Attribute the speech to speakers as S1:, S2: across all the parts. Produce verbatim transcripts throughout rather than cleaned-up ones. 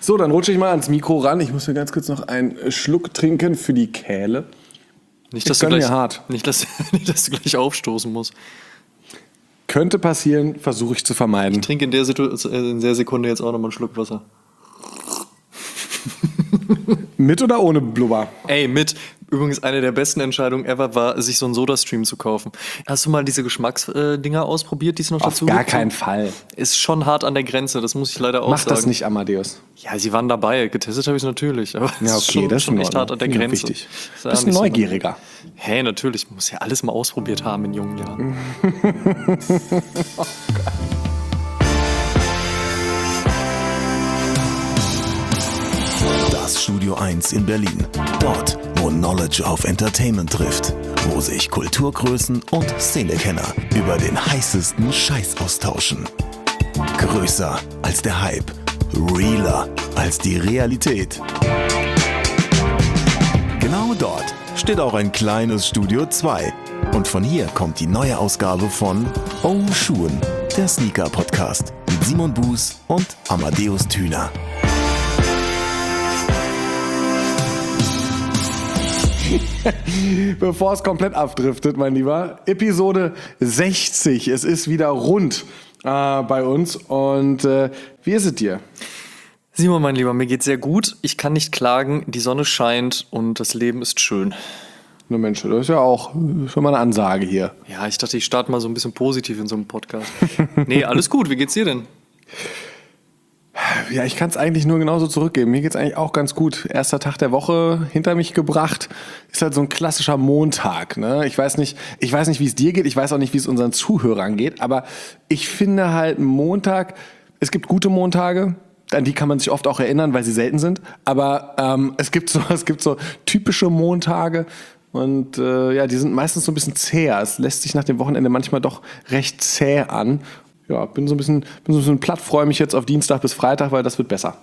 S1: So, dann rutsche ich mal ans Mikro ran. Ich muss mir ganz kurz noch einen Schluck trinken für die Kehle.
S2: Nicht, dass,
S1: ich
S2: du gleich,
S1: mir hart.
S2: Nicht, dass, nicht, dass du gleich aufstoßen musst.
S1: Könnte passieren, versuche ich zu vermeiden.
S2: Ich trinke in der, Situ- in der Sekunde jetzt auch nochmal einen Schluck Wasser.
S1: Mit oder ohne Blubber?
S2: Ey, mit. Übrigens, eine der besten Entscheidungen ever war, sich so einen Soda-Stream zu kaufen. Hast du mal diese Geschmacksdinger ausprobiert, die es noch
S1: Auf
S2: dazu
S1: gar
S2: gibt?
S1: keinen Fall.
S2: Ist schon hart an der Grenze, das muss ich leider auch
S1: Mach
S2: sagen.
S1: Mach das nicht, Amadeus.
S2: Ja, sie waren dabei. Getestet habe ich es natürlich. Aber
S1: ja, okay,
S2: ist schon,
S1: das ist
S2: schon echt hart an der
S1: ja,
S2: Grenze.
S1: Wichtig.
S2: Ja
S1: bist ein Neugieriger.
S2: So, hey, natürlich. Man muss ja alles mal ausprobiert haben in jungen Jahren.
S1: Oh Gott.
S3: Das Studio eins in Berlin. Dort, wo Knowledge auf Entertainment trifft. Wo sich Kulturgrößen und Szenekenner über den heißesten Scheiß austauschen. Größer als der Hype. Realer als die Realität. Genau dort steht auch ein kleines Studio zwei. Und von hier kommt die neue Ausgabe von Oh Schuhen, der Sneaker-Podcast mit Simon Buß und Amadeus Thüner.
S1: Bevor es komplett abdriftet, mein Lieber, Episode sechzig. Es ist wieder rund äh, bei uns. Und äh, wie ist es dir?
S2: Simon, mein Lieber, mir geht's sehr gut. Ich kann nicht klagen. Die Sonne scheint und das Leben ist schön.
S1: Na Mensch, das ist ja auch schon mal eine Ansage hier.
S2: Ja, ich dachte, ich starte mal so ein bisschen positiv in so einem Podcast. Nee, alles gut. Wie geht's dir denn?
S1: Ja, ich kann es eigentlich nur genauso zurückgeben. Mir geht's eigentlich auch ganz gut. Erster Tag der Woche hinter mich gebracht. Ist halt so ein klassischer Montag, ne? Ich weiß nicht, ich weiß nicht, wie es dir geht. Ich weiß auch nicht, wie es unseren Zuhörern geht. Aber ich finde halt Montag, es gibt gute Montage. An die kann man sich oft auch erinnern, weil sie selten sind. Aber ähm, es gibt so, es gibt so typische Montage. Und äh, ja, die sind meistens so ein bisschen zäher. Es lässt sich nach dem Wochenende manchmal doch recht zäh an. Ja, bin so ein bisschen, bin so ein bisschen platt, freue mich jetzt auf Dienstag bis Freitag, weil das wird besser.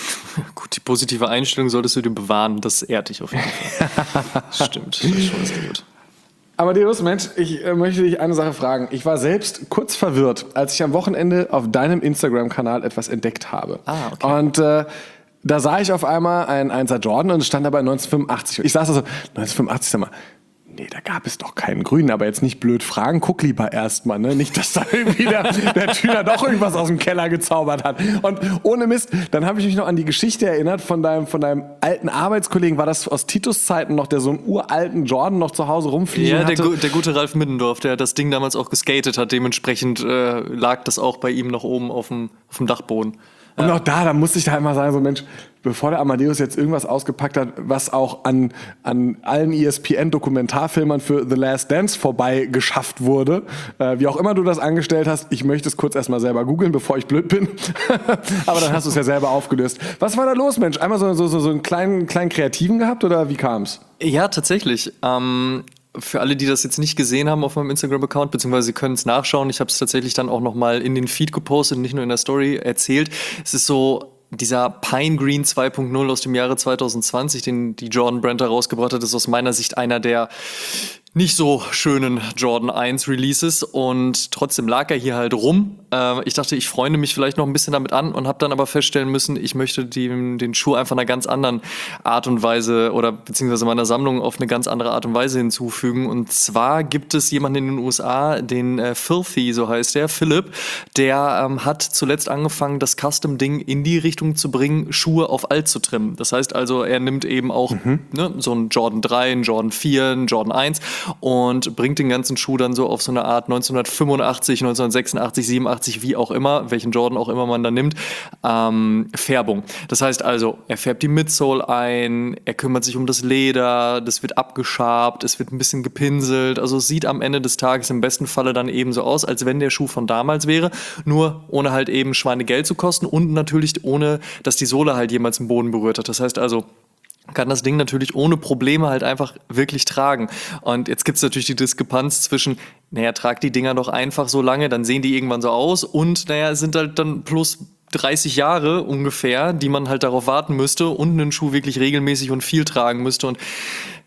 S2: Gut, die positive Einstellung solltest du dir bewahren, das ehrt dich auf jeden Fall. Stimmt, das ist gut.
S1: Amadeus, Mensch, ich äh, möchte dich eine Sache fragen. Ich war selbst kurz verwirrt, als ich am Wochenende auf deinem Instagram-Kanal etwas entdeckt habe.
S2: Ah, okay.
S1: Und äh, da sah ich auf einmal ein Einser Jordan und es stand dabei neunzehnhundertfünfundachtzig. Ich saß also, neunzehnhundertfünfundachtzig, sag mal, nee, da gab es doch keinen Grünen, aber jetzt nicht blöd fragen, guck lieber erstmal, ne? Nicht, dass da irgendwie der, der Thüner doch irgendwas aus dem Keller gezaubert hat. Und ohne Mist, dann habe ich mich noch an die Geschichte erinnert von deinem, von deinem alten Arbeitskollegen, war das aus Titus Zeiten noch, der so einen uralten Jordan noch zu Hause rumfliegen
S2: ja,
S1: hatte?
S2: Ja, der, der gute Ralf Middendorf, der das Ding damals auch geskatet hat, dementsprechend äh, lag das auch bei ihm noch oben auf dem, auf dem Dachboden.
S1: Und auch da, da musste ich da immer sagen, so Mensch, bevor der Amadeus jetzt irgendwas ausgepackt hat, was auch an, an allen E S P N-Dokumentarfilmern für The Last Dance vorbei geschafft wurde, äh, wie auch immer du das angestellt hast, ich möchte es kurz erstmal selber googeln, bevor ich blöd bin. Aber dann hast du es ja selber aufgelöst. Was war da los, Mensch? Einmal so, so, so einen kleinen, kleinen Kreativen gehabt oder wie kam's?
S2: Ja, tatsächlich. Ähm Für alle, die das jetzt nicht gesehen haben auf meinem Instagram-Account, beziehungsweise sie können es nachschauen, ich habe es tatsächlich dann auch nochmal in den Feed gepostet, nicht nur in der Story erzählt. Es ist so dieser Pine Green zwei Punkt null aus dem Jahre zwanzig zwanzig, den die Jordan Brand herausgebracht hat, ist aus meiner Sicht einer der nicht so schönen Jordan eins Releases und trotzdem lag er hier halt rum. Äh, ich dachte, ich freunde mich vielleicht noch ein bisschen damit an und habe dann aber feststellen müssen, ich möchte den, den Schuh einfach einer ganz anderen Art und Weise oder beziehungsweise meiner Sammlung auf eine ganz andere Art und Weise hinzufügen. Und zwar gibt es jemanden in den U S A, den äh, Filthy, so heißt der, Philipp, der ähm, hat zuletzt angefangen, das Custom-Ding in die Richtung zu bringen, Schuhe auf alt zu trimmen. Das heißt also, er nimmt eben auch mhm. ne, so einen Jordan drei, einen Jordan vier, einen Jordan eins und bringt den ganzen Schuh dann so auf so eine Art neunzehnhundertfünfundachtzig, neunzehnhundertsechsundachtzig, siebenundachtzig, wie auch immer, welchen Jordan auch immer man da nimmt, ähm, Färbung. Das heißt also, er färbt die Midsole ein, er kümmert sich um das Leder, das wird abgeschabt, es wird ein bisschen gepinselt, also es sieht am Ende des Tages im besten Falle dann eben so aus, als wenn der Schuh von damals wäre, nur ohne halt eben Schweinegeld zu kosten und natürlich ohne, dass die Sohle halt jemals den Boden berührt hat. Das heißt also, kann das Ding natürlich ohne Probleme halt einfach wirklich tragen. Und jetzt gibt es natürlich die Diskrepanz zwischen, naja, trag die Dinger doch einfach so lange, dann sehen die irgendwann so aus und naja, sind halt dann plus dreißig Jahre ungefähr, die man halt darauf warten müsste und einen Schuh wirklich regelmäßig und viel tragen müsste. Und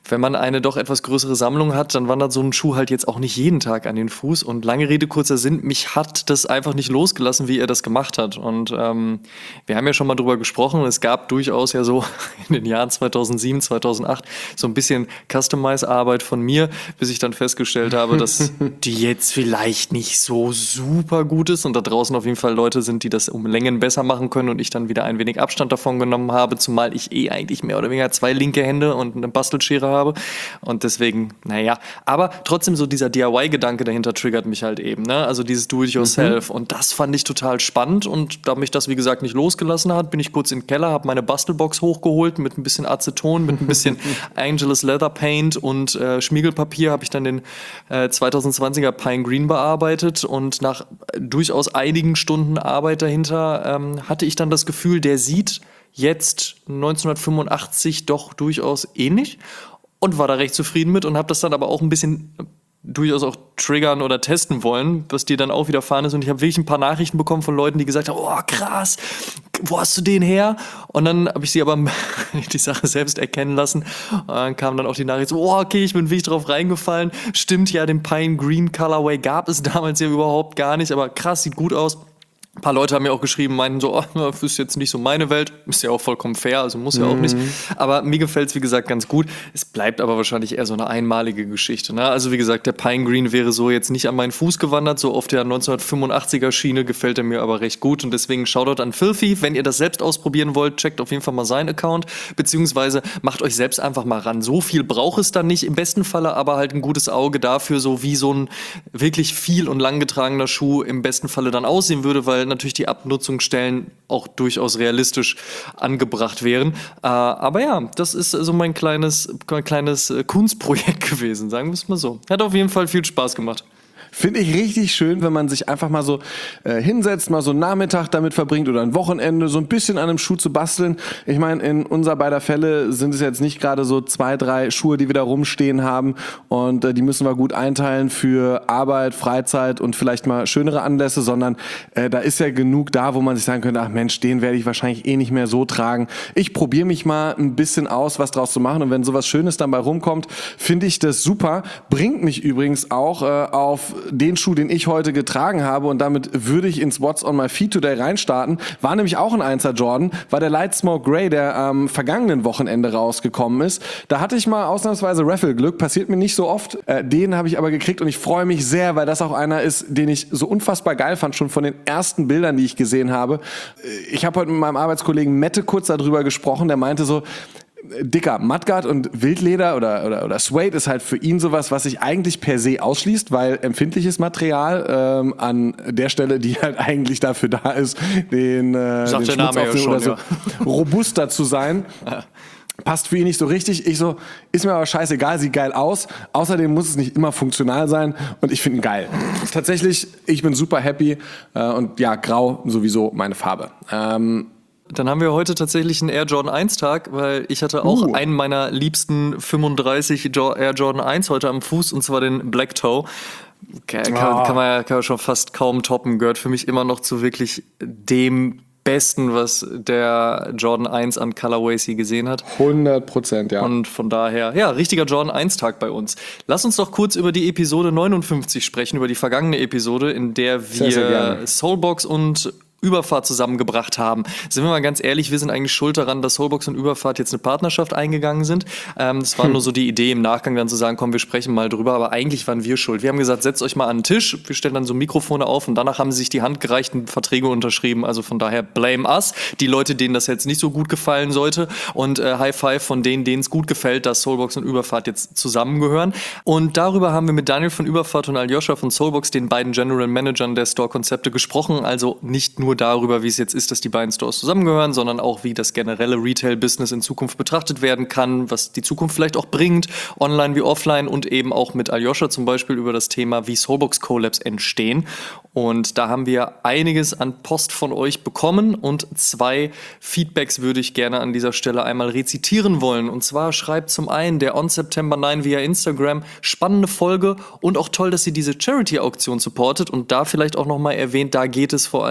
S2: wenn man eine doch etwas größere Sammlung hat, dann wandert so ein Schuh halt jetzt auch nicht jeden Tag an den Fuß. Und lange Rede, kurzer Sinn, mich hat das einfach nicht losgelassen, wie er das gemacht hat. Und ähm, wir haben ja schon mal drüber gesprochen, es gab durchaus ja so in den Jahren zweitausendsieben, zweitausendacht so ein bisschen Customize-Arbeit von mir, bis ich dann festgestellt habe, dass die jetzt vielleicht nicht so super gut ist und da draußen auf jeden Fall Leute sind, die das um Längen besser machen können und ich dann wieder ein wenig Abstand davon genommen habe, zumal ich eh eigentlich mehr oder weniger zwei linke Hände und eine Bastelschere habe und deswegen, naja, aber trotzdem so dieser D I Y-Gedanke dahinter triggert mich halt eben, ne? Also dieses Do-it-yourself mhm. und das fand ich total spannend und da mich das, wie gesagt, nicht losgelassen hat, bin ich kurz in den Keller, habe meine Bastelbox hochgeholt mit ein bisschen Aceton, mit ein bisschen Angelus Leather Paint und äh, Schmiegelpapier habe ich dann den äh, zweitausendzwanziger Pine Green bearbeitet und nach durchaus einigen Stunden Arbeit dahinter ähm, hatte ich dann das Gefühl, der sieht jetzt neunzehnhundertfünfundachtzig doch durchaus ähnlich und war da recht zufrieden mit und habe das dann aber auch ein bisschen durchaus auch triggern oder testen wollen, was dir dann auch widerfahren ist. Und ich habe wirklich ein paar Nachrichten bekommen von Leuten, die gesagt haben, oh krass, wo hast du den her? Und dann habe ich sie aber die Sache selbst erkennen lassen. Und dann kam dann auch die Nachricht so, oh okay, ich bin wirklich drauf reingefallen. Stimmt ja, den Pine Green Colorway gab es damals ja überhaupt gar nicht, aber krass, sieht gut aus. Ein paar Leute haben mir auch geschrieben, meinten so, oh, das ist jetzt nicht so meine Welt. Ist ja auch vollkommen fair, also muss ja auch nicht. Aber mir gefällt es, wie gesagt, ganz gut. Es bleibt aber wahrscheinlich eher so eine einmalige Geschichte. Ne? Also wie gesagt, der Pine Green wäre so jetzt nicht an meinen Fuß gewandert. So auf der neunzehnhundertfünfundachtziger Schiene gefällt er mir aber recht gut. Und deswegen Shoutout an Filthy. Wenn ihr das selbst ausprobieren wollt, checkt auf jeden Fall mal seinen Account. Beziehungsweise macht euch selbst einfach mal ran. So viel braucht es dann nicht. Im besten Falle aber halt ein gutes Auge dafür, so wie so ein wirklich viel und lang getragener Schuh im besten Falle dann aussehen würde, weil natürlich die Abnutzungsstellen auch durchaus realistisch angebracht wären. Äh, aber ja, das ist so mein kleines, mein kleines Kunstprojekt gewesen, sagen wir es mal so. Hat auf jeden Fall viel Spaß gemacht.
S1: Finde ich richtig schön, wenn man sich einfach mal so äh, hinsetzt, mal so einen Nachmittag damit verbringt oder ein Wochenende, so ein bisschen an einem Schuh zu basteln. Ich meine, in unser beider Fälle sind es jetzt nicht gerade so zwei, drei Schuhe, die wir da rumstehen haben und äh, die müssen wir gut einteilen für Arbeit, Freizeit und vielleicht mal schönere Anlässe, sondern äh, da ist ja genug da, wo man sich sagen könnte, ach Mensch, den werde ich wahrscheinlich eh nicht mehr so tragen. Ich probiere mich mal ein bisschen aus, was draus zu machen und wenn sowas Schönes dann bei rumkommt, finde ich das super. Bringt mich übrigens auch äh, auf den Schuh, den ich heute getragen habe und damit würde ich ins What's on my feet today reinstarten, war nämlich auch ein Einser Jordan, war der Light Smoke Grey, der am vergangenen Wochenende rausgekommen ist. Da hatte ich mal ausnahmsweise Raffle-Glück, passiert mir nicht so oft. Äh, den habe ich aber gekriegt und ich freue mich sehr, weil das auch einer ist, den ich so unfassbar geil fand, schon von den ersten Bildern, die ich gesehen habe. Ich habe heute mit meinem Arbeitskollegen Mette kurz darüber gesprochen, der meinte so, Dicker, Mudguard und Wildleder oder, oder, oder Suede ist halt für ihn sowas, was sich eigentlich per se ausschließt, weil empfindliches Material ähm, an der Stelle, die halt eigentlich dafür da ist, den, äh, den Schmutz aufzunehmen ja oder so ja. robuster zu sein. Passt für ihn nicht so richtig. Ich so, ist mir aber scheißegal, sieht geil aus. Außerdem muss es nicht immer funktional sein und ich finde ihn geil. Tatsächlich, ich bin super happy äh, und ja, grau sowieso meine Farbe. Ähm,
S2: Dann haben wir heute tatsächlich einen Air Jordan eins Tag, weil ich hatte auch uh. einen meiner liebsten fünfunddreißig Air Jordan eins heute am Fuß und zwar den Black Toe. Okay, kann, oh. kann, man ja, kann man schon fast kaum toppen, gehört für mich immer noch zu wirklich dem Besten, was der Jordan eins an Colorways je gesehen hat.
S1: hundert Prozent, ja.
S2: Und von daher, ja, richtiger Jordan eins Tag bei uns. Lass uns doch kurz über die Episode neunundfünfzig sprechen, über die vergangene Episode, in der wir sehr, sehr Soulbox und Überfahrt zusammengebracht haben. Sind wir mal ganz ehrlich, wir sind eigentlich schuld daran, dass Soulbox und Überfahrt jetzt eine Partnerschaft eingegangen sind. Ähm, das war hm. nur so die Idee im Nachgang dann zu sagen, komm, wir sprechen mal drüber, aber eigentlich waren wir schuld. Wir haben gesagt, setzt euch mal an den Tisch, wir stellen dann so Mikrofone auf und danach haben sie sich die Hand gereicht und Verträge unterschrieben. Also von daher blame us. Die Leute, denen das jetzt nicht so gut gefallen sollte und äh, High Five von denen, denen es gut gefällt, dass Soulbox und Überfahrt jetzt zusammengehören. Und darüber haben wir mit Daniel von Überfahrt und Aljoscha von Soulbox, den beiden General Managern der Store-Konzepte, gesprochen. Also nicht nur darüber, wie es jetzt ist, dass die beiden Stores zusammengehören, sondern auch, wie das generelle Retail-Business in Zukunft betrachtet werden kann, was die Zukunft vielleicht auch bringt, online wie offline und eben auch mit Aljoscha zum Beispiel über das Thema, wie Soulbox Collabs entstehen. Und da haben wir einiges an Post von euch bekommen und zwei Feedbacks würde ich gerne an dieser Stelle einmal rezitieren wollen. Und zwar schreibt zum einen der On September neun via Instagram, spannende Folge und auch toll, dass sie diese Charity-Auktion supportet und da vielleicht auch nochmal erwähnt, da geht es vor allen Dingen um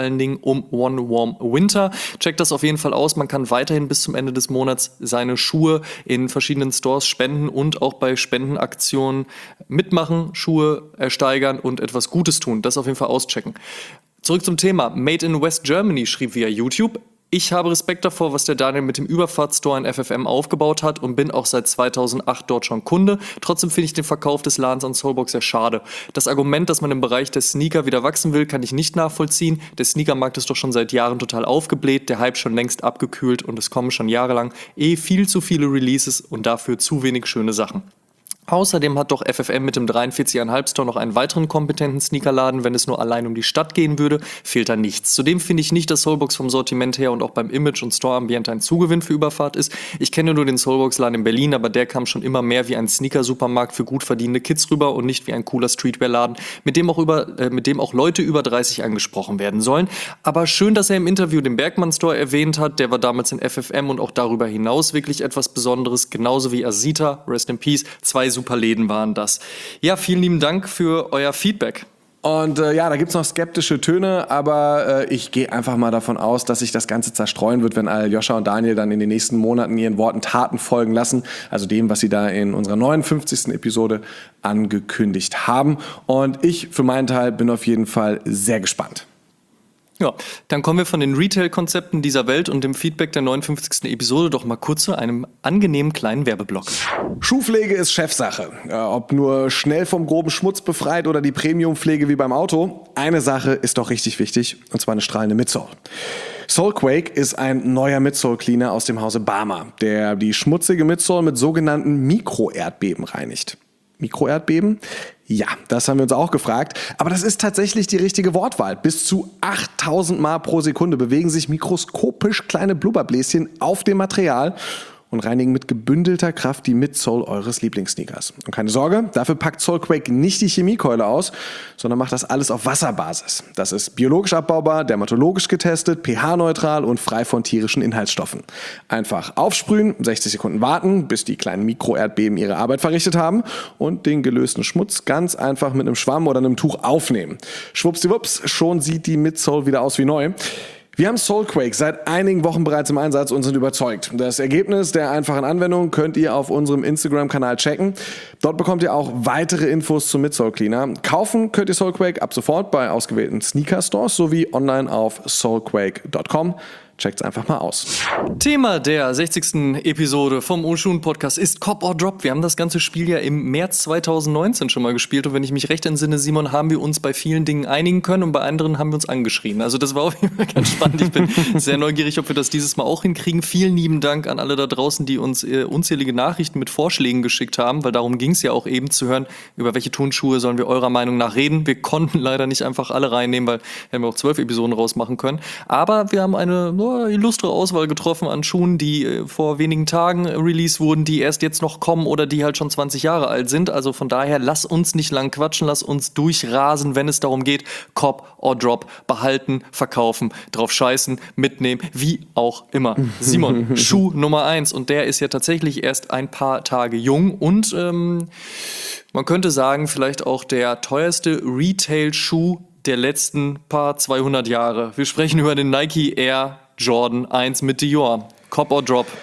S2: um One Warm Winter. Checkt das auf jeden Fall aus. Man kann weiterhin bis zum Ende des Monats seine Schuhe in verschiedenen Stores spenden und auch bei Spendenaktionen mitmachen, Schuhe ersteigern und etwas Gutes tun. Das auf jeden Fall auschecken. Zurück zum Thema. Made in West Germany schrieb via YouTube: Ich habe Respekt davor, was der Daniel mit dem Überfahrtstore in F F M aufgebaut hat und bin auch seit zweitausendacht dort schon Kunde. Trotzdem finde ich den Verkauf des Ladens an Soulbox sehr schade. Das Argument, dass man im Bereich der Sneaker wieder wachsen will, kann ich nicht nachvollziehen. Der Sneakermarkt ist doch schon seit Jahren total aufgebläht, der Hype schon längst abgekühlt und es kommen schon jahrelang eh viel zu viele Releases und dafür zu wenig schöne Sachen. Außerdem hat doch F F M mit dem dreiundvierzig Komma fünf Store noch einen weiteren kompetenten Sneakerladen. Wenn es nur allein um die Stadt gehen würde, fehlt da nichts. Zudem finde ich nicht, dass Soulbox vom Sortiment her und auch beim Image und Store-Ambiente ein Zugewinn für Überfahrt ist. Ich kenne nur den Soulbox-Laden in Berlin, aber der kam schon immer mehr wie ein Sneaker-Supermarkt für gut verdienende Kids rüber und nicht wie ein cooler Streetwear-Laden, mit dem auch über, äh, mit dem auch Leute über dreißig angesprochen werden sollen. Aber schön, dass er im Interview den Bergmann-Store erwähnt hat. Der war damals in F F M und auch darüber hinaus wirklich etwas Besonderes. Genauso wie Asita, Rest in Peace, zwei super Läden waren das. Ja, vielen lieben Dank für euer Feedback.
S1: Und äh, ja, da gibt's noch skeptische Töne, aber äh, ich gehe einfach mal davon aus, dass sich das Ganze zerstreuen wird, wenn Aljoscha und Daniel dann in den nächsten Monaten ihren Worten Taten folgen lassen. Also dem, was sie da in unserer neunundfünfzigsten Episode angekündigt haben. Und ich für meinen Teil bin auf jeden Fall sehr gespannt.
S2: Ja, dann kommen wir von den Retail-Konzepten dieser Welt und dem Feedback der neunundfünfzigsten Episode doch mal kurz zu einem angenehmen kleinen Werbeblock.
S1: Schuhpflege ist Chefsache. Ja, ob nur schnell vom groben Schmutz befreit oder die Premiumpflege wie beim Auto. Eine Sache ist doch richtig wichtig, und zwar eine strahlende Midsole. Soulquake ist ein neuer Midsole-Cleaner aus dem Hause Barmer, der die schmutzige Midsole mit sogenannten Mikroerdbeben reinigt. Mikroerdbeben? Ja, das haben wir uns auch gefragt. Aber das ist tatsächlich die richtige Wortwahl. Bis zu achttausend Mal pro Sekunde bewegen sich mikroskopisch kleine Blubberbläschen auf dem Material und reinigen mit gebündelter Kraft die Midsole eures Lieblingssneakers. Und keine Sorge, dafür packt Soulquake nicht die Chemiekeule aus, sondern macht das alles auf Wasserbasis. Das ist biologisch abbaubar, dermatologisch getestet, pH-neutral und frei von tierischen Inhaltsstoffen. Einfach aufsprühen, sechzig Sekunden warten, bis die kleinen Mikroerdbeben ihre Arbeit verrichtet haben und den gelösten Schmutz ganz einfach mit einem Schwamm oder einem Tuch aufnehmen. Schwuppsdiwupps, schon sieht die Midsole wieder aus wie neu. Wir haben Soulquake seit einigen Wochen bereits im Einsatz und sind überzeugt. Das Ergebnis der einfachen Anwendung könnt ihr auf unserem Instagram-Kanal checken. Dort bekommt ihr auch weitere Infos zum Midsole Cleaner. Kaufen könnt ihr Soulquake ab sofort bei ausgewählten Sneaker-Stores sowie online auf soulquake punkt com. Checkt's einfach mal aus.
S2: Thema der sechzigsten Episode vom Oshun-Podcast ist Cop or Drop. Wir haben das ganze Spiel ja im März zweitausendneunzehn schon mal gespielt und wenn ich mich recht entsinne, Simon, haben wir uns bei vielen Dingen einigen können und bei anderen haben wir uns angeschrien. Also das war auf jeden Fall ganz spannend. Ich bin sehr neugierig, ob wir das dieses Mal auch hinkriegen. Vielen lieben Dank an alle da draußen, die uns äh, unzählige Nachrichten mit Vorschlägen geschickt haben, weil darum ging es ja auch eben zu hören, über welche Turnschuhe sollen wir eurer Meinung nach reden. Wir konnten leider nicht einfach alle reinnehmen, weil hätten wir auch zwölf Episoden rausmachen können. Aber wir haben eine oh, illustre Auswahl getroffen an Schuhen, die äh, vor wenigen Tagen äh, released wurden, die erst jetzt noch kommen oder die halt schon zwanzig Jahre alt sind. Also von daher, lass uns nicht lang quatschen, lass uns durchrasen, wenn es darum geht, Cop or Drop, behalten, verkaufen, drauf scheißen, mitnehmen, wie auch immer. Simon, Schuh Nummer eins und der ist ja tatsächlich erst ein paar Tage jung und ähm, man könnte sagen, vielleicht auch der teuerste Retail-Schuh der letzten paar zweihundert Jahre. Wir sprechen über den Nike Air Jordan eins mit Dior. Cop or Drop?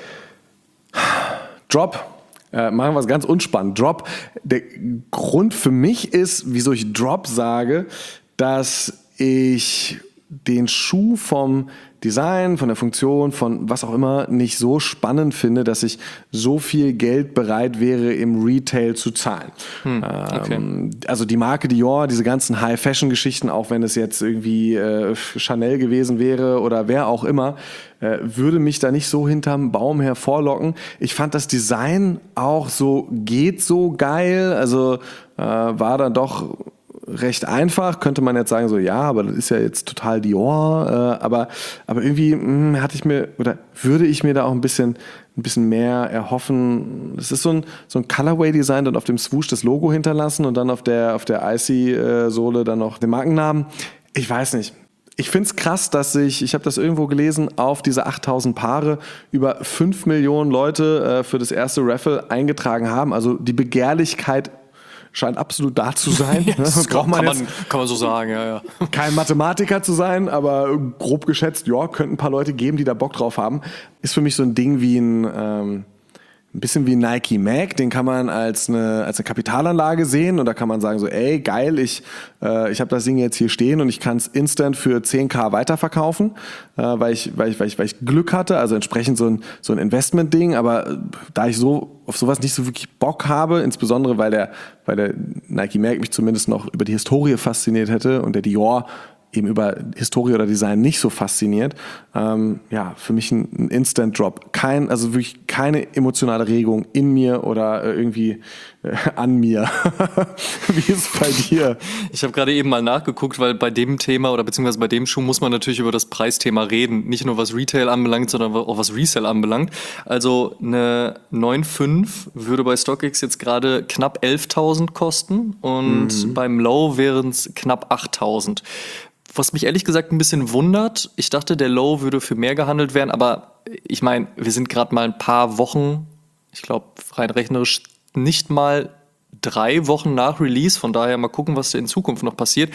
S1: Drop. Äh, machen wir es ganz unspannend. Drop. Der Grund für mich ist, wieso ich Drop sage, dass ich den Schuh vom Design, von der Funktion, von was auch immer nicht so spannend finde, dass ich so viel Geld bereit wäre, im Retail zu zahlen. Hm, okay. ähm, also die Marke Dior, diese ganzen High-Fashion-Geschichten, auch wenn es jetzt irgendwie äh, Chanel gewesen wäre oder wer auch immer, äh, würde mich da nicht so hinterm Baum hervorlocken. Ich fand das Design auch so, geht so geil, also äh, war dann doch recht einfach, könnte man jetzt sagen, so ja, aber das ist ja jetzt total Dior, äh, aber, aber irgendwie mh, hatte ich mir, oder würde ich mir da auch ein bisschen, ein bisschen mehr erhoffen. Es ist so ein, so ein Colorway-Design, dann auf dem Swoosh das Logo hinterlassen und dann auf der, auf der Icy-Sohle dann noch den Markennamen. Ich weiß nicht. Ich finde es krass, dass sich, ich habe das irgendwo gelesen, auf diese achttausend Paare über fünf Millionen Leute äh, für das erste Raffle eingetragen haben. Also die Begehrlichkeit scheint absolut da zu sein.
S2: Ja, das
S1: Braucht
S2: kann,
S1: man
S2: man,
S1: jetzt
S2: kann man so sagen, ja, ja.
S1: kein Mathematiker zu sein, aber grob geschätzt, ja, könnten ein paar Leute geben, die da Bock drauf haben. Ist für mich so ein Ding wie ein, ähm, ein bisschen wie Nike Mag, den kann man als eine, als eine Kapitalanlage sehen und da kann man sagen so, ey, geil, ich, äh, ich habe das Ding jetzt hier stehen und ich kann es instant für zehn K weiterverkaufen, äh, weil, ich, weil, ich, weil, ich, weil ich Glück hatte, also entsprechend so ein, so ein Investment-Ding, aber äh, da ich so auf sowas nicht so wirklich Bock habe, insbesondere weil der, weil der Nike Mag mich zumindest noch über die Historie fasziniert hätte und der Dior eben über Historie oder Design nicht so fasziniert. Ähm, ja, für mich ein, ein Instant Drop. Kein, also wirklich keine emotionale Regung in mir oder äh, irgendwie äh, an mir. Wie ist es bei dir?
S2: Ich habe gerade eben mal nachgeguckt, weil bei dem Thema oder beziehungsweise bei dem Schuh muss man natürlich über das Preisthema reden. Nicht nur was Retail anbelangt, sondern auch was Resell anbelangt. Also eine neun Komma fünf würde bei StockX jetzt gerade knapp elftausend kosten und mhm. beim Low wären es knapp achttausend. Was mich ehrlich gesagt ein bisschen wundert, ich dachte, der Low würde für mehr gehandelt werden, aber ich meine, wir sind gerade mal ein paar Wochen, ich glaube rein rechnerisch nicht mal drei Wochen nach Release, von daher mal gucken, was da in Zukunft noch passiert.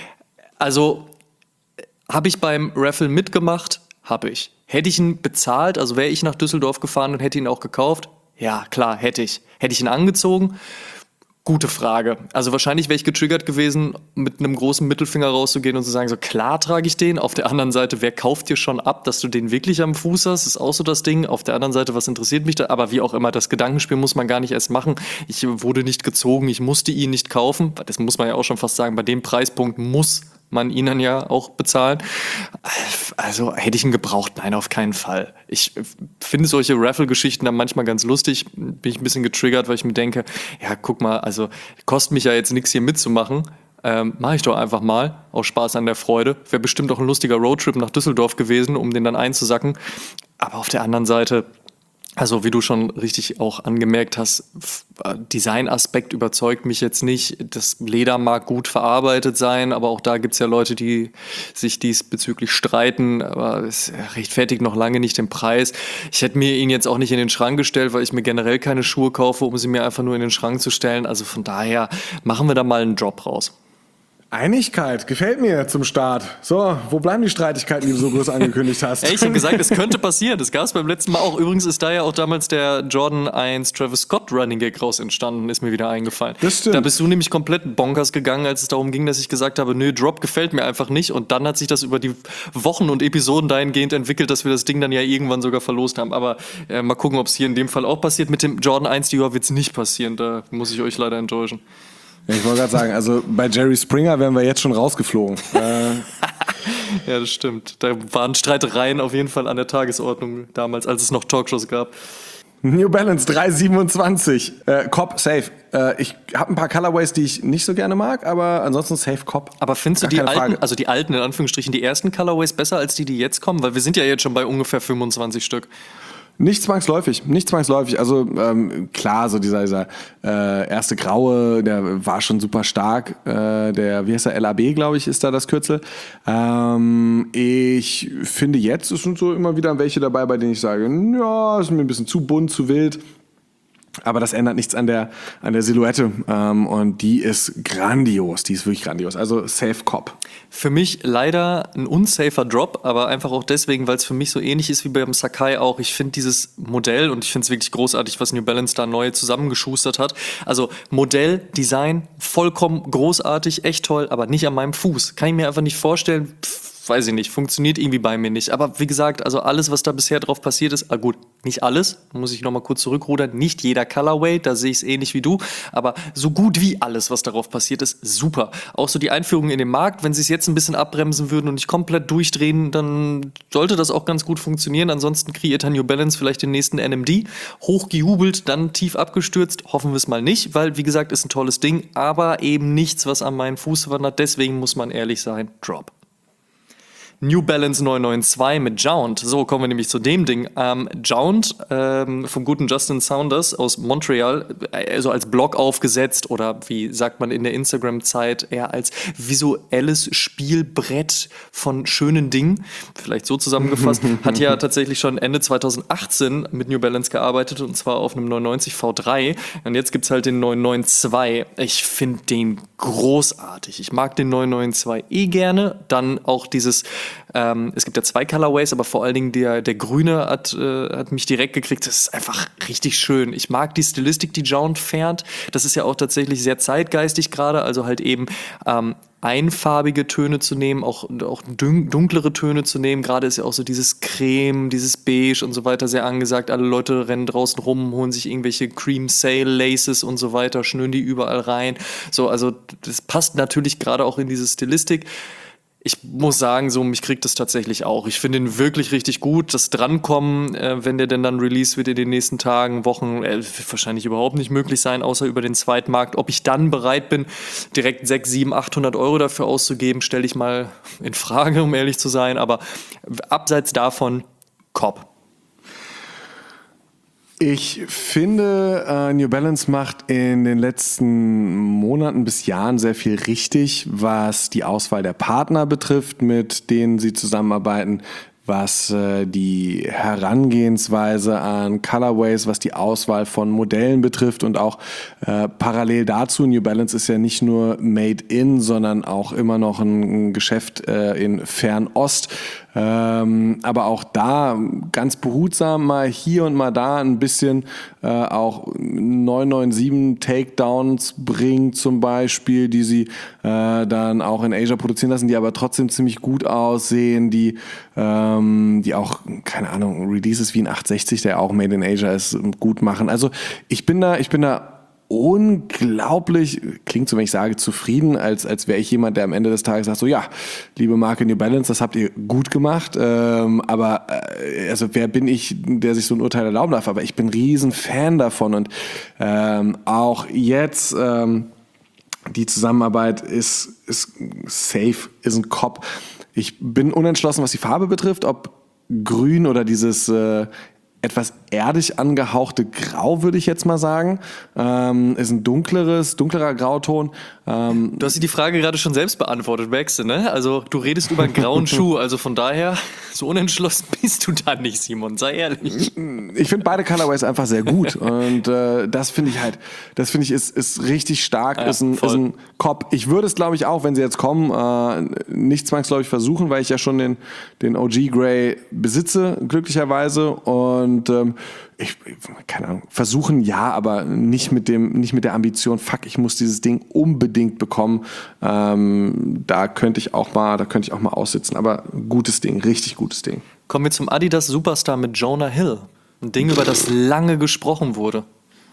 S2: Also habe ich beim Raffle mitgemacht? Habe ich. Hätte ich ihn bezahlt, also wäre ich nach Düsseldorf gefahren und hätte ihn auch gekauft? Ja, klar, hätte ich. Hätte ich ihn angezogen? Gute Frage. Also wahrscheinlich wäre ich getriggert gewesen, mit einem großen Mittelfinger rauszugehen und zu sagen, so klar trage ich den. Auf der anderen Seite, wer kauft dir schon ab, dass du den wirklich am Fuß hast? Ist auch so das Ding. Auf der anderen Seite, was interessiert mich da? Aber wie auch immer, das Gedankenspiel muss man gar nicht erst machen. Ich wurde nicht gezogen, ich musste ihn nicht kaufen. Das muss man ja auch schon fast sagen. Bei dem Preispunkt muss man ihn dann ja auch bezahlen. Also hätte ich ihn gebraucht? Nein, auf keinen Fall. Ich finde solche Raffle-Geschichten dann manchmal ganz lustig. Bin ich ein bisschen getriggert, weil ich mir denke, ja, guck mal, also kostet mich ja jetzt nichts hier mitzumachen. Ähm, Mache ich doch einfach mal, aus Spaß an der Freude. Wäre bestimmt auch ein lustiger Roadtrip nach Düsseldorf gewesen, um den dann einzusacken. Aber auf der anderen Seite, also wie du schon richtig auch angemerkt hast, Designaspekt überzeugt mich jetzt nicht. Das Leder mag gut verarbeitet sein, aber auch da gibt es ja Leute, die sich diesbezüglich streiten, aber es rechtfertigt noch lange nicht den Preis. Ich hätte mir ihn jetzt auch nicht in den Schrank gestellt, weil ich mir generell keine Schuhe kaufe, um sie mir einfach nur in den Schrank zu stellen. Also von daher machen wir da mal einen Drop raus.
S1: Einigkeit, gefällt mir zum Start. So, wo bleiben die Streitigkeiten, die du so groß angekündigt hast?
S2: Ey, ich habe gesagt, es könnte passieren. Das gab es beim letzten Mal auch. Übrigens ist da ja auch damals der Jordan eins Travis Scott Running Gag raus entstanden, ist mir wieder eingefallen.
S1: Das stimmt.
S2: Da bist du nämlich komplett bonkers gegangen, als es darum ging, dass ich gesagt habe, nö, Drop gefällt mir einfach nicht. Und dann hat sich das über die Wochen und Episoden dahingehend entwickelt, dass wir das Ding dann ja irgendwann sogar verlost haben. Aber äh, mal gucken, ob es hier in dem Fall auch passiert. Mit dem Jordan eins Dior wird es nicht passieren. Da muss ich euch leider enttäuschen.
S1: Ja, ich wollte gerade sagen, also bei Jerry Springer wären wir jetzt schon rausgeflogen. äh.
S2: Ja, das stimmt. Da waren Streitereien auf jeden Fall an der Tagesordnung damals, als es noch Talkshows gab.
S1: New Balance drei siebenundzwanzig. Äh, Cop, safe. Äh, ich habe ein paar Colorways, die ich nicht so gerne mag, aber ansonsten safe Cop.
S2: Aber findest du
S1: Gar
S2: die
S1: keine
S2: alten,
S1: Frage.
S2: also die alten, in Anführungsstrichen, die ersten Colorways besser als die, die jetzt kommen? Weil wir sind ja jetzt schon bei ungefähr fünfundzwanzig Stück.
S1: Nicht zwangsläufig, nicht zwangsläufig. Also ähm, klar, so dieser, dieser äh, erste Graue, der war schon super stark. Äh, der, wie heißt der, L A B, glaube ich, ist da das Kürzel. Ähm, ich finde jetzt, es sind so immer wieder welche dabei, bei denen ich sage, ja, ist mir ein bisschen zu bunt, zu wild. Aber das ändert nichts an der, an der Silhouette. Ähm, und die ist grandios. Die ist wirklich grandios. Also Safe Cop.
S2: Für mich leider ein unsafer Drop, aber einfach auch deswegen, weil es für mich so ähnlich ist wie beim Sakai auch. Ich finde dieses Modell, und ich finde es wirklich großartig, was New Balance da neu zusammengeschustert hat. Also Modell, Design, vollkommen großartig, echt toll, aber nicht an meinem Fuß. Kann ich mir einfach nicht vorstellen. Pff, weiß ich nicht, funktioniert irgendwie bei mir nicht. Aber wie gesagt, also alles, was da bisher drauf passiert ist, ah gut, nicht alles, muss ich nochmal kurz zurückrudern, nicht jeder Colorway, da sehe ich es ähnlich wie du, aber so gut wie alles, was darauf passiert ist, super. Auch so die Einführung in den Markt, wenn sie es jetzt ein bisschen abbremsen würden und nicht komplett durchdrehen, dann sollte das auch ganz gut funktionieren. Ansonsten kreiert New Balance vielleicht den nächsten N M D, hochgejubelt, dann tief abgestürzt, hoffen wir es mal nicht, weil, wie gesagt, ist ein tolles Ding, aber eben nichts, was an meinen Fuß wandert, deswegen muss man ehrlich sein, Drop. New Balance neun neun zwei mit Jount. So, kommen wir nämlich zu dem Ding. Ähm, Jount ähm, vom guten Justin Saunders aus Montreal, also als Blog aufgesetzt oder wie sagt man in der Instagram-Zeit, eher als visuelles Spielbrett von schönen Dingen, vielleicht so zusammengefasst, hat ja tatsächlich schon Ende zwanzig achtzehn mit New Balance gearbeitet und zwar auf einem neunundneunzig V drei und jetzt gibt's halt den neun neun zwei. Ich finde den großartig. Ich mag den neun neun zwei eh gerne. Dann auch dieses, ähm, es gibt ja zwei Colorways, aber vor allen Dingen der, der grüne hat, äh, hat mich direkt gekriegt. Das ist einfach richtig schön. Ich mag die Stilistik, die Jount fährt. Das ist ja auch tatsächlich sehr zeitgeistig gerade, also halt eben ähm, einfarbige Töne zu nehmen, auch, auch dunklere Töne zu nehmen. Gerade ist ja auch so dieses Creme, dieses Beige und so weiter sehr angesagt. Alle Leute rennen draußen rum, holen sich irgendwelche Cream Sale Laces und so weiter, schnüren die überall rein. So, also das passt natürlich gerade auch in diese Stilistik. Ich muss sagen, so mich kriegt das tatsächlich auch. Ich finde ihn wirklich richtig gut. Das Drankommen, äh, wenn der denn dann release wird in den nächsten Tagen, Wochen, äh, wird wahrscheinlich überhaupt nicht möglich sein, außer über den Zweitmarkt. Ob ich dann bereit bin, direkt sechshundert, siebenhundert, achthundert Euro dafür auszugeben, stelle ich mal in Frage, um ehrlich zu sein. Aber abseits davon, Kopf.
S1: Ich finde, äh, New Balance macht in den letzten Monaten bis Jahren sehr viel richtig, was die Auswahl der Partner betrifft, mit denen sie zusammenarbeiten, was äh, die Herangehensweise an Colorways, was die Auswahl von Modellen betrifft und auch äh, parallel dazu, New Balance ist ja nicht nur Made in, sondern auch immer noch ein, ein Geschäft äh, in Fernost. Ähm, aber auch da ganz behutsam mal hier und mal da ein bisschen äh, auch neun neun sieben Takedowns bringt zum Beispiel, die sie äh, dann auch in Asia produzieren lassen, die aber trotzdem ziemlich gut aussehen, die ähm, die auch, keine Ahnung, Releases wie ein achthundertsechzig, der auch Made in Asia ist, gut machen. Also ich bin da, ich bin da unglaublich, klingt so, wenn ich sage, zufrieden, als, als wäre ich jemand, der am Ende des Tages sagt, so ja, liebe Marke New Balance, das habt ihr gut gemacht, ähm, aber äh, also wer bin ich, der sich so ein Urteil erlauben darf, aber ich bin ein riesen Fan davon und ähm, auch jetzt ähm, die Zusammenarbeit ist, ist safe, ist ein Cop. Ich bin unentschlossen, was die Farbe betrifft, ob grün oder dieses äh, etwas erdig angehauchte Grau, würde ich jetzt mal sagen. Ähm, ist ein dunkleres, dunklerer Grauton. Ähm,
S2: du hast dir die Frage gerade schon selbst beantwortet, merkst du, ne? Also du redest über einen grauen Schuh, also von daher, so unentschlossen bist du da nicht, Simon, sei ehrlich.
S1: Ich finde beide Colorways einfach sehr gut und äh, das finde ich halt, das finde ich ist, ist richtig stark, ja, ist ein, ist ein Cop. Ich würde es, glaube ich, auch, wenn sie jetzt kommen, äh, nicht zwangsläufig versuchen, weil ich ja schon den, den O G Grey besitze, glücklicherweise und Und ähm, ich, keine Ahnung, versuchen ja, aber nicht mit dem, nicht mit der Ambition, fuck, ich muss dieses Ding unbedingt bekommen. Ähm, da könnte ich auch mal, da könnte ich auch mal aussitzen. Aber gutes Ding, richtig gutes Ding.
S2: Kommen wir zum Adidas Superstar mit Jonah Hill. Ein Ding, über das lange gesprochen wurde.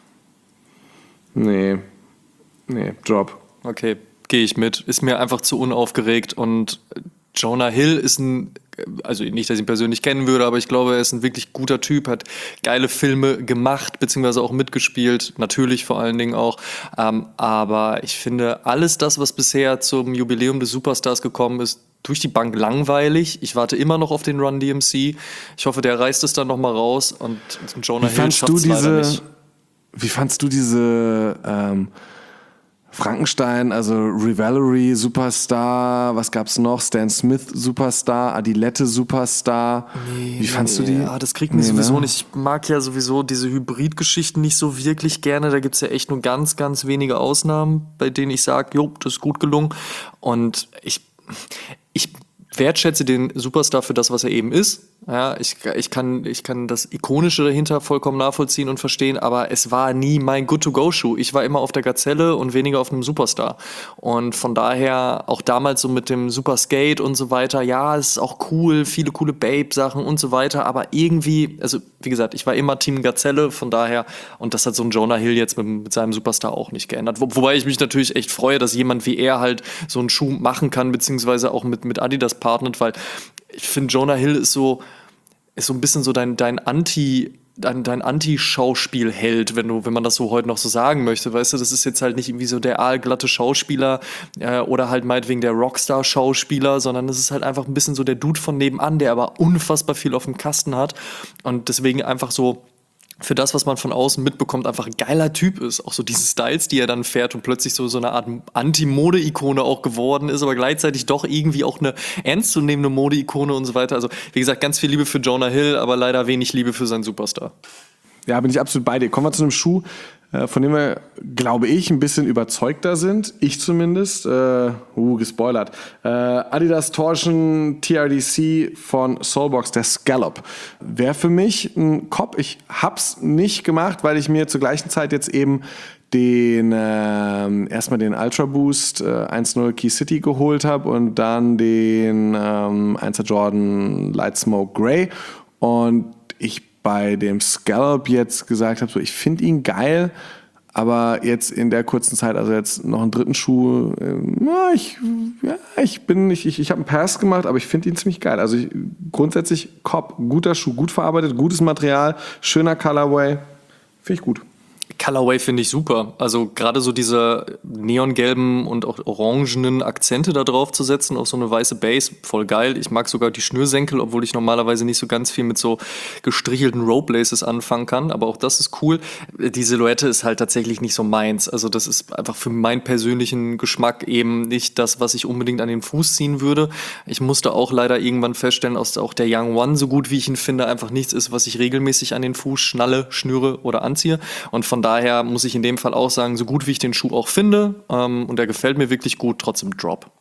S1: Nee. Nee, Drop.
S2: Okay, gehe ich mit. Ist mir einfach zu unaufgeregt und Jonah Hill ist ein, also nicht, dass ich ihn persönlich kennen würde, aber ich glaube, er ist ein wirklich guter Typ, hat geile Filme gemacht, beziehungsweise auch mitgespielt, natürlich vor allen Dingen auch. Ähm, aber ich finde, alles das, was bisher zum Jubiläum des Superstars gekommen ist, durch die Bank langweilig. Ich warte immer noch auf den Run D M C. Ich hoffe, der reißt es dann nochmal raus und Jonah Hill schafft es leider nicht.
S1: Wie fandst du diese ähm Frankenstein, also Revelry Superstar, was gab's noch? Stan Smith Superstar, Adilette Superstar.
S2: Nee,
S1: Wie fandst
S2: nee,
S1: du die?
S2: Ja, das kriegt mich
S1: nee,
S2: sowieso
S1: ne?
S2: nicht. Ich mag ja sowieso diese Hybrid-Geschichten nicht so wirklich gerne. Da gibt's ja echt nur ganz, ganz wenige Ausnahmen, bei denen ich sage, jo, das ist gut gelungen. Und ich, ich wertschätze den Superstar für das, was er eben ist. Ja, ich, ich, kann, ich kann das Ikonische dahinter vollkommen nachvollziehen und verstehen, aber es war nie mein Good-to-Go-Schuh. Ich war immer auf der Gazelle und weniger auf einem Superstar. Und von daher auch damals so mit dem Superskate und so weiter, ja, es ist auch cool, viele coole Babe-Sachen und so weiter, aber irgendwie, also wie gesagt, ich war immer Team Gazelle, von daher, und das hat so ein Jonah Hill jetzt mit, mit seinem Superstar auch nicht geändert. Wo, wobei ich mich natürlich echt freue, dass jemand wie er halt so einen Schuh machen kann, beziehungsweise auch mit, mit Adidas partnert, weil ich finde, Jonah Hill ist so, ist so ein bisschen so dein, dein Anti- dein, dein Anti-Schauspielheld, wenn du, wenn man das so heute noch so sagen möchte, weißt du, das ist jetzt halt nicht irgendwie so der aalglatte Schauspieler äh, oder halt meinetwegen der Rockstar-Schauspieler, sondern es ist halt einfach ein bisschen so der Dude von nebenan, der aber unfassbar viel auf dem Kasten hat und deswegen einfach so für das, was man von außen mitbekommt, einfach ein geiler Typ ist. Auch so diese Styles, die er dann fährt und plötzlich so, so eine Art Anti-Mode-Ikone auch geworden ist, aber gleichzeitig doch irgendwie auch eine ernstzunehmende Mode-Ikone und so weiter. Also, wie gesagt, ganz viel Liebe für Jonah Hill, aber leider wenig Liebe für seinen Superstar.
S1: Ja, bin ich absolut bei dir. Kommen wir zu einem Schuh, von dem wir, glaube ich, ein bisschen überzeugter sind. Ich zumindest. Äh, uh, gespoilert. Äh, Adidas Torsion T R D C von Soulbox, der Scallop. Wäre für mich ein Cop. Ich hab's nicht gemacht, weil ich mir zur gleichen Zeit jetzt eben den äh, erstmal den Ultra Boost äh, eins null Key City geholt habe und dann den ähm, einser Jordan Light Smoke Grey. Und ich bei dem Scallop jetzt gesagt habe, so, ich finde ihn geil, aber jetzt in der kurzen Zeit, also jetzt noch einen dritten Schuh, äh, ja, ich, ja, ich bin, ich, ich, ich habe einen Pass gemacht, aber ich finde ihn ziemlich geil. Also ich, grundsätzlich Cop, guter Schuh, gut verarbeitet, gutes Material, schöner Colorway, finde ich gut.
S2: Colorway finde ich super. Also gerade so diese neongelben und auch orangenen Akzente da drauf zu setzen auf so eine weiße Base, voll geil. Ich mag sogar die Schnürsenkel, obwohl ich normalerweise nicht so ganz viel mit so gestrichelten Rope Laces anfangen kann. Aber auch das ist cool. Die Silhouette ist halt tatsächlich nicht so meins. Also das ist einfach für meinen persönlichen Geschmack eben nicht das, was ich unbedingt an den Fuß ziehen würde. Ich musste auch leider irgendwann feststellen, dass auch der Young One, so gut wie ich ihn finde, einfach nichts ist, was ich regelmäßig an den Fuß schnalle, schnüre oder anziehe. Und von daher muss ich in dem Fall auch sagen, so gut wie ich den Schuh auch finde, ähm, und der gefällt mir wirklich gut, trotzdem Drop.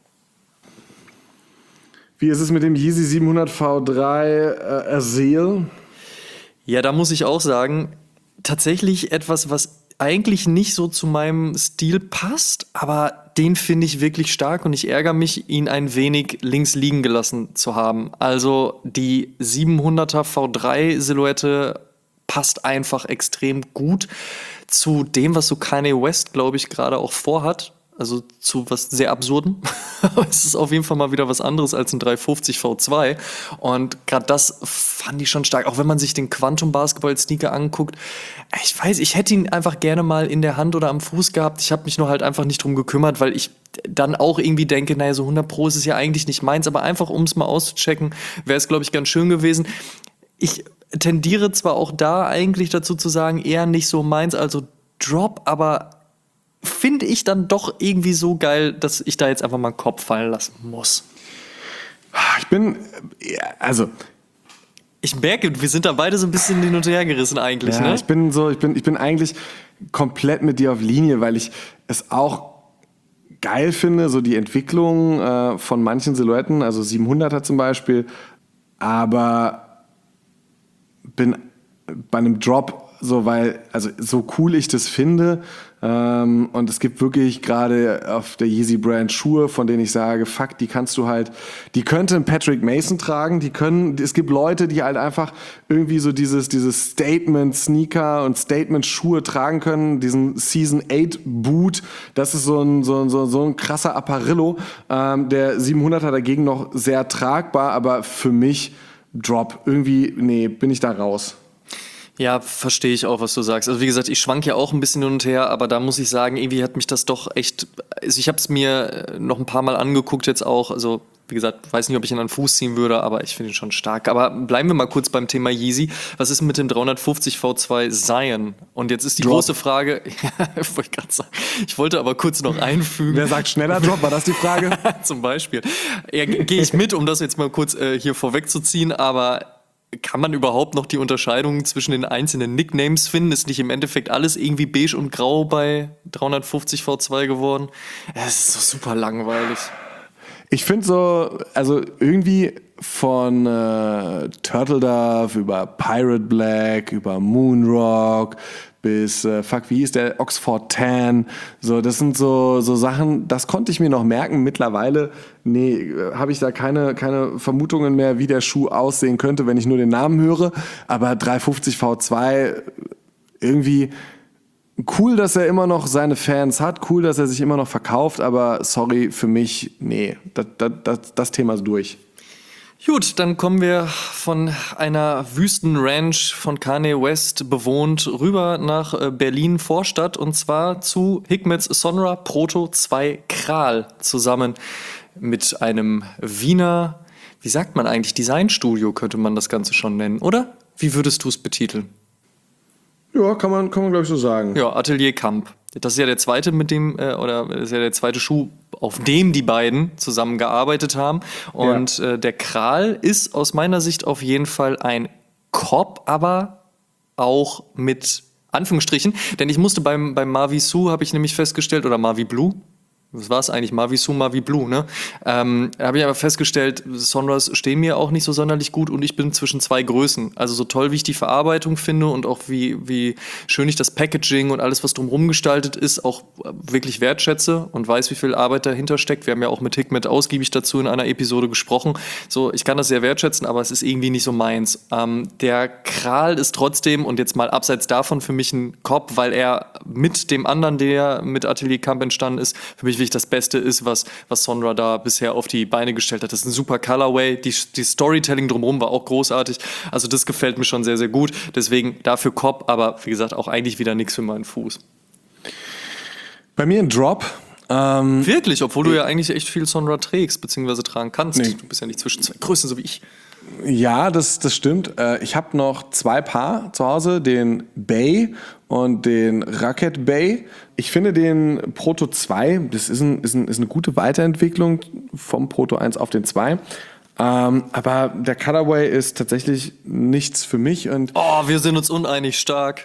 S1: Wie ist es mit dem Yeezy siebenhundert V drei äh, Azeel?
S2: Ja, da muss ich auch sagen, tatsächlich etwas, was eigentlich nicht so zu meinem Stil passt, aber den finde ich wirklich stark und ich ärgere mich, ihn ein wenig links liegen gelassen zu haben. Also die siebenhunderter V drei Silhouette passt einfach extrem gut zu dem, was so Kanye West, glaube ich, gerade auch vorhat. Also zu was sehr Absurden. Aber es ist auf jeden Fall mal wieder was anderes als ein dreihundertfünfzig V zwei. Und gerade das fand ich schon stark. Auch wenn man sich den Quantum Basketball Sneaker anguckt. Ich weiß, ich hätte ihn einfach gerne mal in der Hand oder am Fuß gehabt. Ich habe mich nur halt einfach nicht drum gekümmert, weil ich dann auch irgendwie denke, naja, so hundert Pro ist es ja eigentlich nicht meins. Aber einfach, um es mal auszuchecken, wäre es, glaube ich, ganz schön gewesen. Ich tendiere zwar auch da eigentlich dazu zu sagen, eher nicht so meins, also Drop, aber finde ich dann doch irgendwie so geil, dass ich da jetzt einfach mal einen Kopf fallen lassen muss.
S1: Ich bin, also
S2: ich merke, wir sind da beide so ein bisschen hin und her gerissen eigentlich,
S1: ja,
S2: ne?
S1: Ich bin so, ich bin, ich bin eigentlich komplett mit dir auf Linie, weil ich es auch geil finde, so die Entwicklung äh, von manchen Silhouetten, also siebenhunderter zum Beispiel, aber bin bei einem Drop so, weil, also so cool ich das finde, ähm, und es gibt wirklich gerade auf der Yeezy Brand Schuhe, von denen ich sage, fuck, die kannst du halt, die könnte ein Patrick Mason tragen, die können, es gibt Leute, die halt einfach irgendwie so dieses, dieses Statement-Sneaker und Statement-Schuhe tragen können, diesen Season acht Boot, das ist so ein, so, so, so ein krasser Apparillo, ähm, der siebenhunderter dagegen noch sehr tragbar, aber für mich Drop, irgendwie, nee, bin ich da raus.
S2: Ja, verstehe ich auch, was du sagst. Also wie gesagt, ich schwank ja auch ein bisschen hin und her, aber da muss ich sagen, irgendwie hat mich das doch echt, also ich habe es mir noch ein paar Mal angeguckt jetzt auch, also wie gesagt, weiß nicht, ob ich ihn an den Fuß ziehen würde, aber ich finde ihn schon stark. Aber bleiben wir mal kurz beim Thema Yeezy. Was ist mit dem dreihundertfünfzig V zwei Zion? Und jetzt ist die
S1: Drop.
S2: große Frage, ich wollte gerade sagen, ich wollte aber kurz noch einfügen.
S1: Wer sagt schneller Drop, war das die Frage?
S2: Zum Beispiel. Ja, gehe ich mit, um das jetzt mal kurz äh, hier vorwegzuziehen, aber kann man überhaupt noch die Unterscheidung zwischen den einzelnen Nicknames finden? Ist nicht im Endeffekt alles irgendwie beige und grau bei dreihundertfünfzig V zwei geworden? Es ist so super langweilig.
S1: Ich finde so, also irgendwie von äh, Turtle Dove über Pirate Black, über Moonrock bis, äh, fuck, wie hieß der, Oxford Tan, so, das sind so, so Sachen, das konnte ich mir noch merken. Mittlerweile, nee, habe ich da keine, keine Vermutungen mehr, wie der Schuh aussehen könnte, wenn ich nur den Namen höre, aber dreihundertfünfzig V zwei, irgendwie cool, dass er immer noch seine Fans hat, cool, dass er sich immer noch verkauft, aber sorry, für mich, nee, das, das, das, das Thema ist durch.
S2: Gut, dann kommen wir von einer Wüstenranch von Kanye West bewohnt rüber nach äh, Berlin-Vorstadt und zwar zu Hikmets Sonra Proto zwei Kral zusammen mit einem Wiener, wie sagt man eigentlich, Designstudio könnte man das Ganze schon nennen, oder? Wie würdest du es betiteln?
S1: Ja, kann man, kann man glaube ich so sagen.
S2: Ja, Atelier Kamp. Das ist ja der zweite, mit dem, äh, oder das ist ja der zweite Schuh, auf dem die beiden zusammengearbeitet haben. Und ja. äh, der Kral ist aus meiner Sicht auf jeden Fall ein Cop, aber auch mit Anführungsstrichen. Denn ich musste beim, beim Mavi Su, habe ich nämlich festgestellt, oder Mavi Blue, was war es eigentlich? Mavi Su, Mavi Blue, ne? Ähm, da habe ich aber festgestellt, Sonras stehen mir auch nicht so sonderlich gut und ich bin zwischen zwei Größen. Also so toll, wie ich die Verarbeitung finde und auch wie, wie schön ich das Packaging und alles, was drumherum gestaltet ist, auch wirklich wertschätze und weiß, wie viel Arbeit dahinter steckt. Wir haben ja auch mit Hikmet ausgiebig dazu in einer Episode gesprochen. So, ich kann das sehr wertschätzen, aber es ist irgendwie nicht so meins. Ähm, der Kral ist trotzdem, und jetzt mal abseits davon, für mich ein Cop, weil er mit dem anderen, der mit Atelier Kamp entstanden ist, für mich wirklich das Beste ist, was, was Sonra da bisher auf die Beine gestellt hat. Das ist ein super Colorway. Die, die Storytelling drumherum war auch großartig. Also das gefällt mir schon sehr, sehr gut. Deswegen dafür Cop, aber wie gesagt, auch eigentlich wieder nichts für meinen Fuß.
S1: Bei mir ein Drop. Ähm,
S2: Wirklich? Obwohl du ja eigentlich echt viel Sonra trägst, beziehungsweise tragen kannst.
S1: Nee.
S2: Du bist ja nicht zwischen zwei Größen, so wie ich.
S1: Ja, das, das stimmt. Ich habe noch zwei Paar zu Hause, den Bay und den Rocket Bay. Ich finde den Proto zwei, das ist, ein, ist, ein, ist eine gute Weiterentwicklung vom Proto eins auf den zwei. Ähm, aber der Colorway ist tatsächlich nichts für mich. Und
S2: oh, wir sind uns uneinig stark.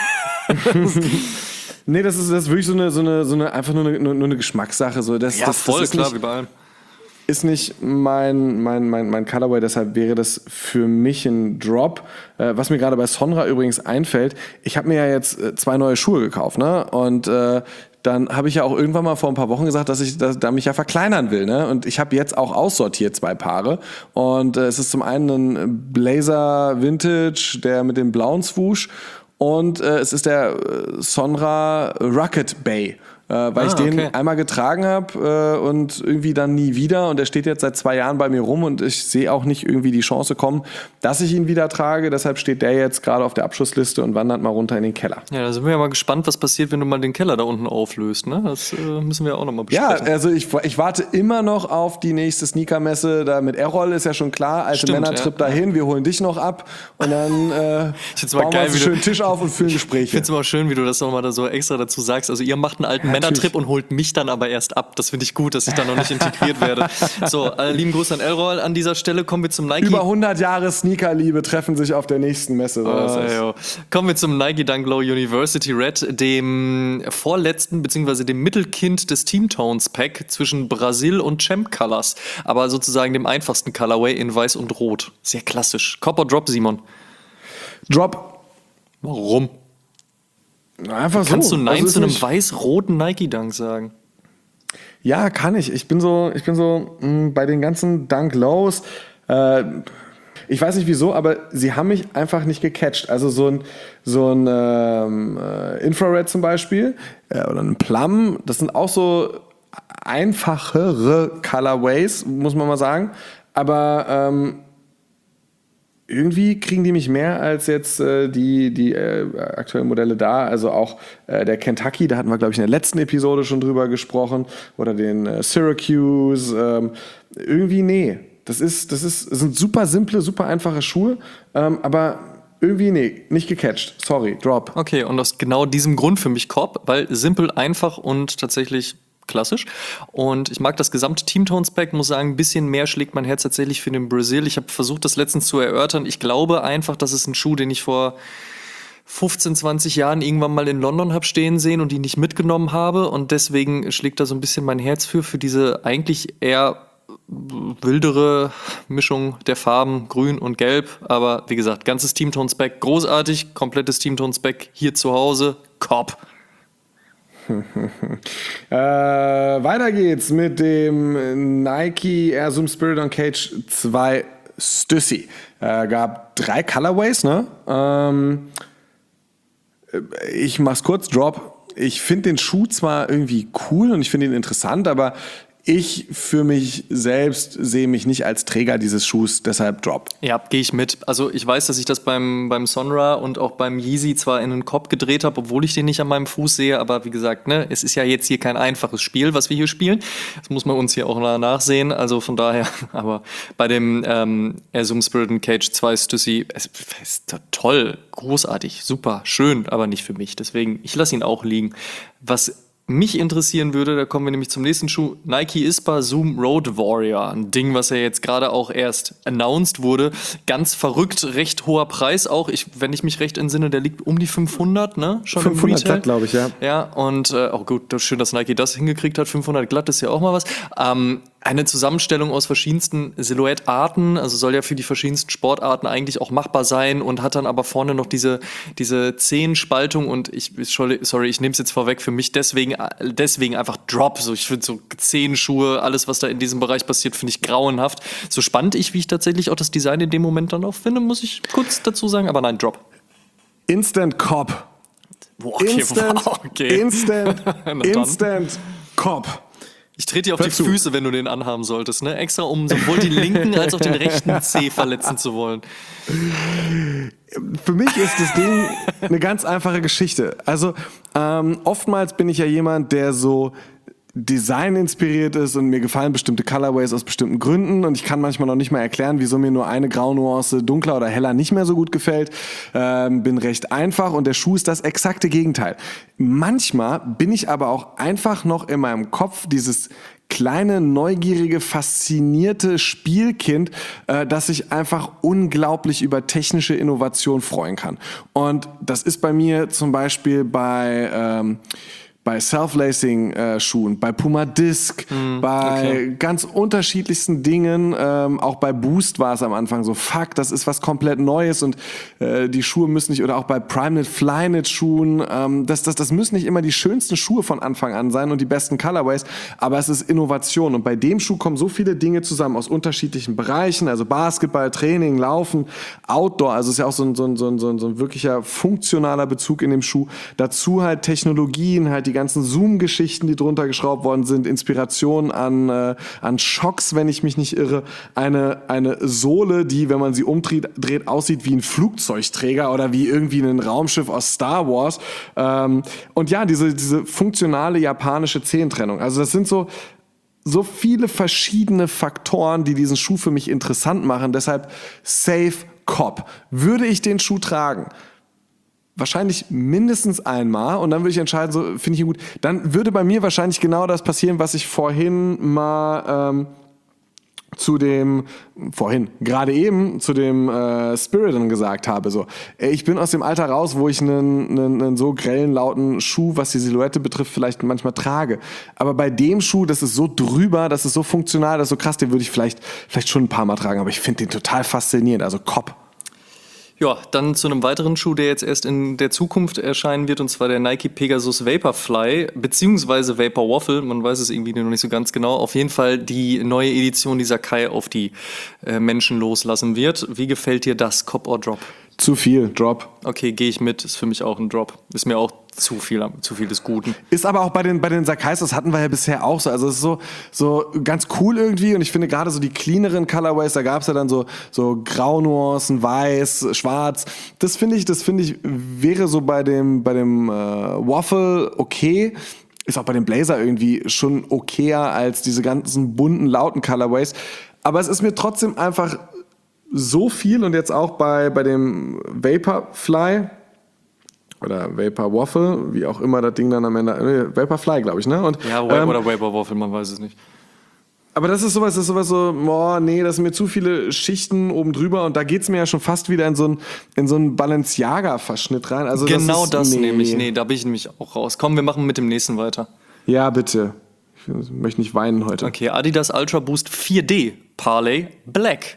S1: Nee, das ist, das ist wirklich so eine, so eine, so eine einfach nur eine, nur eine Geschmackssache. So, das,
S2: ja,
S1: das,
S2: voll,
S1: das ist
S2: klar,
S1: nicht,
S2: wie bei allem.
S1: Ist nicht mein, mein, mein, mein Colorway, deshalb wäre das für mich ein Drop. Äh, was mir gerade bei Sonra übrigens einfällt, ich habe mir ja jetzt äh, zwei neue Schuhe gekauft, ne? Und äh, dann habe ich ja auch irgendwann mal vor ein paar Wochen gesagt, dass ich dass, da mich ja verkleinern will, ne? Und ich habe jetzt auch aussortiert zwei Paare. Und äh, es ist zum einen ein Blazer Vintage, der mit dem blauen Swoosh, und äh, es ist der äh, Sonra Rocket Bay. Äh, weil
S2: ah,
S1: ich den
S2: okay.
S1: einmal getragen habe äh, und irgendwie dann nie wieder. Und der steht jetzt seit zwei Jahren bei mir rum und ich sehe auch nicht irgendwie die Chance kommen, dass ich ihn wieder trage. Deshalb steht der jetzt gerade auf der Abschussliste und wandert mal runter in den Keller.
S2: Ja, da sind wir ja mal gespannt, was passiert, wenn du mal den Keller da unten auflöst. Ne? Das äh, müssen wir auch nochmal besprechen.
S1: Ja, also ich, ich warte immer noch auf die nächste Sneakermesse. Da mit Errol ist ja schon klar. Alte
S2: Stimmt,
S1: Männertrip
S2: ja.
S1: dahin. Wir holen dich noch ab und dann äh,
S2: ich mal
S1: bauen
S2: geil,
S1: wir uns einen schönen Tisch auf und führen Gespräche.
S2: Ich finde es immer schön, wie du das nochmal da so extra dazu sagst. Also ihr macht einen alten
S1: Ja,
S2: Männertrip und holt mich dann aber erst ab. Das finde ich gut, dass ich da noch nicht integriert werde. So, äh, lieben Gruß an Errol. An dieser Stelle kommen wir zum Nike.
S1: Über hundert Jahre Sneakerliebe treffen sich auf der nächsten Messe. So
S2: Oh,
S1: ist
S2: ey, kommen wir zum Nike Dunk Low University Red, dem vorletzten bzw. dem Mittelkind des Team Tones Pack zwischen Brasil und Champ Colors, aber sozusagen dem einfachsten Colorway in Weiß und Rot. Sehr klassisch. Copper Drop, Simon.
S1: Drop.
S2: Warum?
S1: Einfach so.
S2: Kannst du Nein
S1: Also ist
S2: zu einem
S1: nicht-
S2: weiß-roten Nike Dunk sagen?
S1: Ja, kann ich. Ich bin so, ich bin so mh, bei den ganzen Dunk Lows. Äh, ich weiß nicht wieso, aber sie haben mich einfach nicht gecatcht. Also so ein, so ein ähm, äh, Infrared zum Beispiel äh, oder ein Plum, das sind auch so einfachere Colorways, muss man mal sagen. Aber ähm, irgendwie kriegen die mich mehr als jetzt äh, die, die äh, aktuellen Modelle da. Also auch äh, der Kentucky, da hatten wir, glaube ich, in der letzten Episode schon drüber gesprochen. Oder den äh, Syracuse. Ähm, irgendwie, nee. Das, ist, das, ist, das sind super simple, super einfache Schuhe. Ähm, aber irgendwie, nee, nicht gecatcht. Sorry, Drop.
S2: Okay, und aus genau diesem Grund für mich Cop, weil simpel, einfach und tatsächlich klassisch. Und ich mag das gesamte Team Tones Pack, muss sagen, ein bisschen mehr schlägt mein Herz tatsächlich für den Brazil. Ich habe versucht, das letztens zu erörtern. Ich glaube einfach, das ist ein Schuh, den ich vor fünfzehn, zwanzig Jahren irgendwann mal in London habe stehen sehen und ihn nicht mitgenommen habe. Und deswegen schlägt da so ein bisschen mein Herz für, für diese eigentlich eher wildere Mischung der Farben, grün und gelb. Aber wie gesagt, ganzes Team Tones Pack, großartig, komplettes Team Tones Pack hier zu Hause, Cop.
S1: äh, weiter geht's mit dem Nike Air Zoom Spirit on Cage zwei Stussy. Äh, gab drei Colorways, ne? Ähm, ich mach's kurz, Drop. Ich finde den Schuh zwar irgendwie cool und ich finde ihn interessant, aber Ich für mich selbst sehe mich nicht als Träger dieses Schuhs, deshalb Drop.
S2: Ja, gehe ich mit. Also ich weiß, dass ich das beim, beim Sonra und auch beim Yeezy zwar in den Kopf gedreht habe, obwohl ich den nicht an meinem Fuß sehe, aber wie gesagt, ne, es ist ja jetzt hier kein einfaches Spiel, was wir hier spielen. Das muss man uns hier auch nachsehen, also von daher, aber bei dem ähm, Air Zoom Spirit and Cage zwei Stussy, es ist toll, großartig, super, schön, aber nicht für mich. Deswegen, ich lasse ihn auch liegen. Was mich interessieren würde, da kommen wir nämlich zum nächsten Schuh, Nike Ispa Zoom Road Warrior. Ein Ding, was ja jetzt gerade auch erst announced wurde. Ganz verrückt, recht hoher Preis auch. Ich, wenn ich mich recht entsinne, der liegt um die fünfhundert, ne? Schon
S1: fünfhundert glatt, glaube ich, ja.
S2: Ja, und äh, auch gut, schön, dass Nike das hingekriegt hat. fünfhundert glatt ist ja auch mal was. Ähm, eine Zusammenstellung aus verschiedensten Silhouettarten, also soll ja für die verschiedensten Sportarten eigentlich auch machbar sein und hat dann aber vorne noch diese, diese Zehenspaltung und ich, sorry, ich nehme es jetzt vorweg, für mich deswegen, deswegen einfach Drop. So, ich finde so Zehenschuhe, alles, was da in diesem Bereich passiert, finde ich grauenhaft. So spannend ich, wie ich tatsächlich auch das Design in dem Moment dann auch finde, muss ich kurz dazu sagen, aber nein, Drop.
S1: Instant Cop.
S2: Boah, okay,
S1: Instant,
S2: wow, okay.
S1: Instant, Instant Cop.
S2: Ich trete dir auf die Füße, wenn du den anhaben solltest, ne? Extra, um sowohl den linken als auch den rechten Zeh verletzen zu wollen.
S1: Für mich ist das Ding eine ganz einfache Geschichte. Also ähm, oftmals bin ich ja jemand, der so Design inspiriert ist und mir gefallen bestimmte Colorways aus bestimmten Gründen und ich kann manchmal noch nicht mal erklären, wieso mir nur eine Graunuance dunkler oder heller nicht mehr so gut gefällt. Ähm, bin recht einfach und der Schuh ist das exakte Gegenteil. Manchmal bin ich aber auch einfach noch in meinem Kopf dieses kleine, neugierige, faszinierte Spielkind, äh, das sich einfach unglaublich über technische Innovation freuen kann. Und das ist bei mir zum Beispiel bei ähm, bei Self-Lacing-Schuhen, äh, bei Puma Disc, mm, bei okay. ganz unterschiedlichsten Dingen, ähm, auch bei Boost war es am Anfang so, fuck, das ist was komplett Neues und äh, die Schuhe müssen nicht, oder auch bei Primeknit, Flyknit-Schuhen, ähm, das, das, das müssen nicht immer die schönsten Schuhe von Anfang an sein und die besten Colorways, aber es ist Innovation und bei dem Schuh kommen so viele Dinge zusammen aus unterschiedlichen Bereichen, also Basketball, Training, Laufen, Outdoor, also es ist ja auch so ein, so ein, so ein, so ein, so ein wirklicher funktionaler Bezug in dem Schuh, dazu halt Technologien, halt die ganzen Zoom-Geschichten, die drunter geschraubt worden sind, Inspiration an, äh, an Shocks, wenn ich mich nicht irre, eine, eine Sohle, die, wenn man sie umdreht, dreht, aussieht wie ein Flugzeugträger oder wie irgendwie ein Raumschiff aus Star Wars. Ähm, und ja, diese, diese funktionale japanische Zehentrennung. Also das sind so so viele verschiedene Faktoren, die diesen Schuh für mich interessant machen. Deshalb Safe Cop. Würde ich den Schuh tragen? Wahrscheinlich mindestens einmal und dann würde ich entscheiden, so finde ich ihn gut. Dann würde bei mir wahrscheinlich genau das passieren, was ich vorhin mal ähm, zu dem, vorhin, gerade eben zu dem äh, Spirit gesagt habe. So, ey, ich bin aus dem Alter raus, wo ich einen, einen, einen so grellen, lauten Schuh, was die Silhouette betrifft, vielleicht manchmal trage. Aber bei dem Schuh, das ist so drüber, das ist so funktional, das ist so krass, den würde ich vielleicht, vielleicht schon ein paar Mal tragen, aber ich finde den total faszinierend, also Cop.
S2: Ja, dann zu einem weiteren Schuh, der jetzt erst in der Zukunft erscheinen wird, und zwar der Nike Pegasus Vaporfly, beziehungsweise Vapor Waffle, man weiß es irgendwie noch nicht so ganz genau. Auf jeden Fall die neue Edition, die Sacai auf die äh, Menschen loslassen wird. Wie gefällt dir das, Cop or Drop?
S1: Zu viel, Drop.
S2: Okay, gehe ich mit, ist für mich auch ein Drop. Ist mir auch zu viel, zu viel des Guten.
S1: Ist aber auch bei den, bei den Sacais, das hatten wir ja bisher auch so. Also es ist so, so ganz cool irgendwie und ich finde gerade so die cleaneren Colorways, da gab es ja dann so, so Graunuancen, Weiß, Schwarz. Das finde ich, das finde ich, wäre so bei dem, bei dem äh, Waffle okay. Ist auch bei dem Blazer irgendwie schon okayer als diese ganzen bunten, lauten Colorways. Aber es ist mir trotzdem einfach so viel und jetzt auch bei, bei dem Vaporfly oder Vapor Waffle, wie auch immer das Ding dann am Ende, äh, Vaporfly, glaube ich, ne? Und,
S2: ja,
S1: ähm,
S2: oder Vapor Waffle, man weiß es nicht.
S1: Aber das ist sowas, das ist sowas so, boah, nee, das sind mir zu viele Schichten oben drüber und da geht's mir ja schon fast wieder in so einen, in so einen Balenciaga-Verschnitt rein. Also
S2: genau
S1: das, ist,
S2: das
S1: nee.
S2: nämlich, nee, da bin ich nämlich auch raus. Komm, wir machen mit dem nächsten weiter.
S1: Ja, bitte. Ich möchte nicht weinen heute.
S2: Okay, Adidas Ultra Boost vier D Parley Black.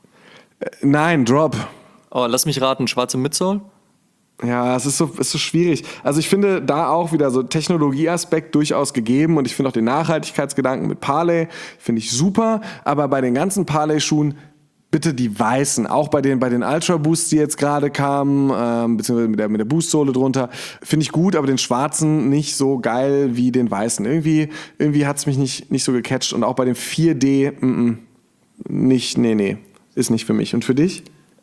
S1: Nein, Drop.
S2: Oh, lass mich raten, schwarze Midsole?
S1: Ja, es ist so, ist so schwierig. Also ich finde da auch wieder so Technologieaspekt durchaus gegeben und ich finde auch den Nachhaltigkeitsgedanken mit Parley finde ich super, aber bei den ganzen Parley-Schuhen bitte die weißen, auch bei den, bei den Ultra Boosts, die jetzt gerade kamen, ähm, beziehungsweise mit der, mit der Boost-Sohle drunter, finde ich gut, aber den schwarzen nicht so geil wie den weißen. Irgendwie, irgendwie hat es mich nicht, nicht so gecatcht und auch bei dem vier D, mm, nicht, nee, nee, ist nicht für mich. Und für dich?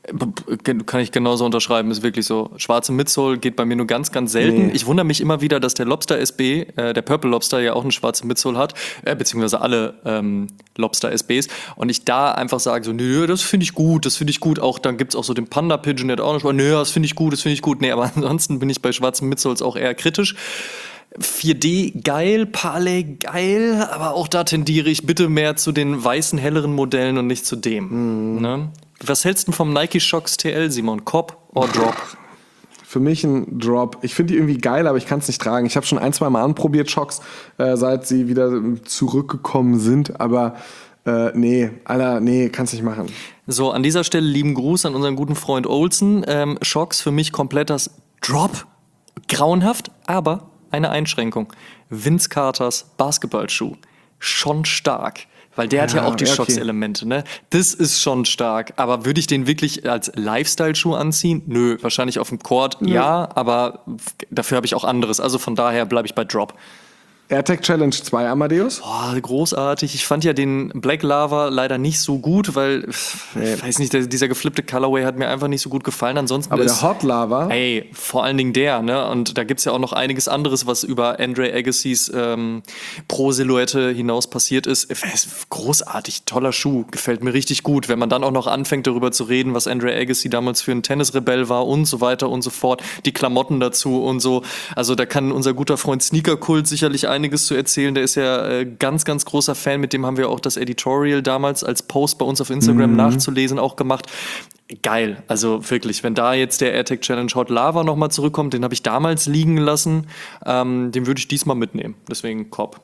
S2: Kann ich genauso unterschreiben, ist wirklich so. Schwarze Midsole geht bei mir nur ganz, ganz selten.
S1: Nee.
S2: Ich wundere mich immer wieder, dass der Lobster S B, äh, der Purple Lobster ja auch eine schwarze Midsole hat, äh, beziehungsweise alle ähm, Lobster S Bs. Und ich da einfach sage so, nö, das finde ich gut, das finde ich gut. Auch dann gibt es auch so den Panda Pigeon, der hat auch noch, nö, das finde ich gut, das finde ich gut. Nee, aber ansonsten bin ich bei schwarzen Midsoles auch eher kritisch. vier D geil, Parley geil, aber auch da tendiere ich bitte mehr zu den weißen, helleren Modellen und nicht zu dem. Mhm. Ne? Was hältst du vom Nike Shox T L, Simon? Cop or Drop?
S1: Für mich ein Drop. Ich finde die irgendwie geil, aber ich kann es nicht tragen. Ich habe schon ein, zwei Mal anprobiert, Shox, äh, seit sie wieder zurückgekommen sind, aber äh, nee, Alter, nee, kannst nicht machen.
S2: So, an dieser Stelle lieben Gruß an unseren guten Freund Olsen. Ähm, Shox für mich komplett das Drop. Grauenhaft, aber eine Einschränkung. Vince Carters Basketballschuh. Schon stark. Weil der ja, hat ja auch die okay. Shox-Elemente, ne? Das ist schon stark. Aber würde ich den wirklich als Lifestyle-Schuh anziehen? Nö, wahrscheinlich auf dem Court, Nö. ja, aber dafür habe ich auch anderes. Also von daher bleibe ich bei Drop.
S1: AirTag Challenge zwei, Amadeus?
S2: Boah, großartig. Ich fand ja den Black Lava leider nicht so gut, weil, nee. ich weiß nicht, der, dieser geflippte Colorway hat mir einfach nicht so gut gefallen. Ansonsten
S1: Aber
S2: ist,
S1: der Hot Lava?
S2: Ey, vor allen Dingen der, ne? Und da gibt's ja auch noch einiges anderes, was über Andre Agassiz ähm, Pro-Silhouette hinaus passiert ist. ist. Großartig, toller Schuh, gefällt mir richtig gut. Wenn man dann auch noch anfängt, darüber zu reden, was Andre Agassi damals für ein Tennisrebell war und so weiter und so fort, die Klamotten dazu und so. Also da kann unser guter Freund Sneaker-Kult sicherlich einiges zu erzählen. Der ist ja äh, ganz, ganz großer Fan. Mit dem haben wir auch das Editorial damals als Post bei uns auf Instagram mhm. nachzulesen auch gemacht. Geil. Also wirklich, wenn da jetzt der AirTag Challenge Hot Lava nochmal zurückkommt, den habe ich damals liegen lassen, ähm, den würde ich diesmal mitnehmen. Deswegen Cop.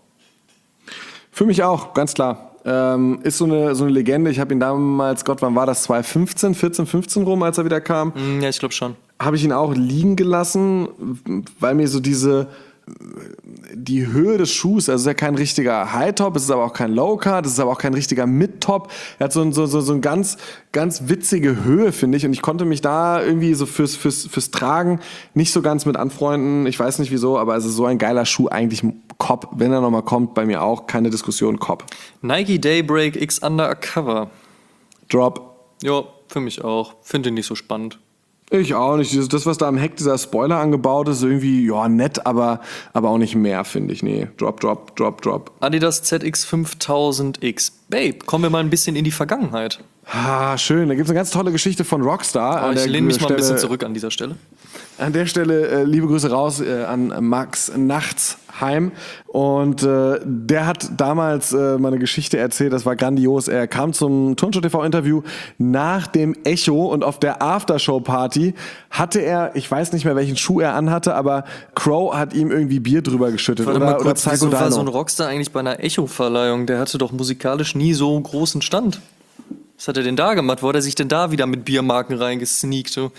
S1: Für mich auch, ganz klar. Ähm, ist so eine, so eine Legende. Ich habe ihn damals, Gott, wann war das? zwanzig fünfzehn, vierzehn, fünfzehn rum, als er wieder kam.
S2: Mm, ja, ich glaube schon.
S1: Habe ich ihn auch liegen gelassen, weil mir so diese die Höhe des Schuhs, also es ist ja kein richtiger High-Top, es ist aber auch kein Low-Cut, es ist aber auch kein richtiger Mid-Top. Er hat so, ein, so, so, so eine ganz, ganz witzige Höhe, finde ich. Und ich konnte mich da irgendwie so fürs, fürs, fürs Tragen nicht so ganz mit anfreunden. Ich weiß nicht wieso, aber es ist so ein geiler Schuh, eigentlich Cop. Wenn er nochmal kommt, bei mir auch, keine Diskussion, Cop.
S2: Nike Daybreak X Undercover.
S1: Drop.
S2: Ja, für mich auch. Finde ihn nicht so spannend.
S1: Ich auch nicht. Das, was da am Heck dieser Spoiler angebaut ist, irgendwie, ja, nett, aber, aber auch nicht mehr, finde ich. Nee, drop, drop, drop, drop.
S2: Adidas Z X fünftausend X. Babe, kommen wir mal ein bisschen in die Vergangenheit.
S1: Ah, schön. Da gibt es eine ganz tolle Geschichte von Rockstar.
S2: Oh, ich lehne mich Stelle, mal ein bisschen zurück an dieser Stelle.
S1: An der Stelle äh, liebe Grüße raus äh, an Max Nachtsheim. Und äh, der hat damals äh, mal eine Geschichte erzählt, das war grandios. Er kam zum Turnshow T V-Interview nach dem Echo und auf der Aftershow-Party hatte er, ich weiß nicht mehr, welchen Schuh er anhatte, aber Crow hat ihm irgendwie Bier drüber geschüttet.
S2: Warte
S1: oder,
S2: mal kurz,
S1: oder
S2: wieso war so ein Rockstar eigentlich bei einer Echo-Verleihung? Der hatte doch musikalisch nie so einen großen Stand. Was hat er denn da gemacht? Wo hat er sich denn da wieder mit Biermarken reingesneakt? So?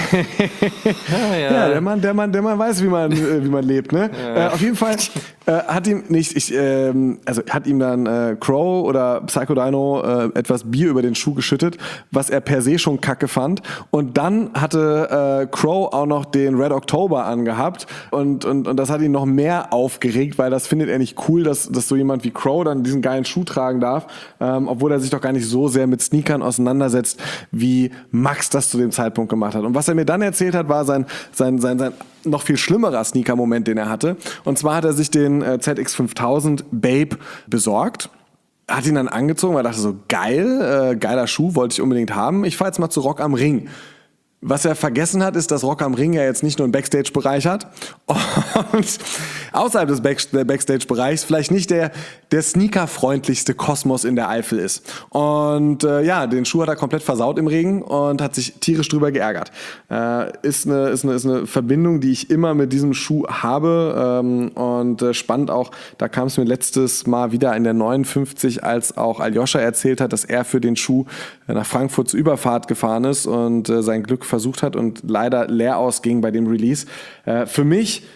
S1: ja, ja. ja, der Mann, der Mann, der Mann weiß, wie man, äh, wie man lebt, ne? Ja. Äh, auf jeden Fall äh, hat ihm nicht, ich, äh, also hat ihm dann äh, Crow oder Psycho Dino äh, etwas Bier über den Schuh geschüttet, was er per se schon kacke fand. Und dann hatte äh, Crow auch noch den Red October angehabt und, und, und das hat ihn noch mehr aufgeregt, weil das findet er nicht cool, dass, dass so jemand wie Crow dann diesen geilen Schuh tragen darf, ähm, obwohl er sich doch gar nicht so sehr mit Sneakern auseinandersetzt, wie Max das zu dem Zeitpunkt gemacht hat. Und was er mir dann erzählt hat, war sein, sein, sein, sein noch viel schlimmerer Sneaker-Moment, den er hatte. Und zwar hat er sich den äh, Z X fünftausend Babe besorgt, hat ihn dann angezogen, weil er dachte so, geil, äh, geiler Schuh, wollte ich unbedingt haben. Ich fahre jetzt mal zu Rock am Ring. Was er vergessen hat, ist, dass Rock am Ring ja jetzt nicht nur einen Backstage-Bereich hat und außerhalb des Back- Backstage-Bereichs vielleicht nicht der, der sneakerfreundlichste Kosmos in der Eifel ist. Und äh, ja, den Schuh hat er komplett versaut im Regen und hat sich tierisch drüber geärgert. Äh, ist, eine, ist, eine, ist eine Verbindung, die ich immer mit diesem Schuh habe ähm, und äh, spannend auch, da kam es mir letztes Mal wieder in der neunundfünfzig, als auch Aljoscha erzählt hat, dass er für den Schuh äh, nach Frankfurt zur Überfahrt gefahren ist und äh, sein Glück versucht hat und leider leer ausging bei dem Release. Äh, für mich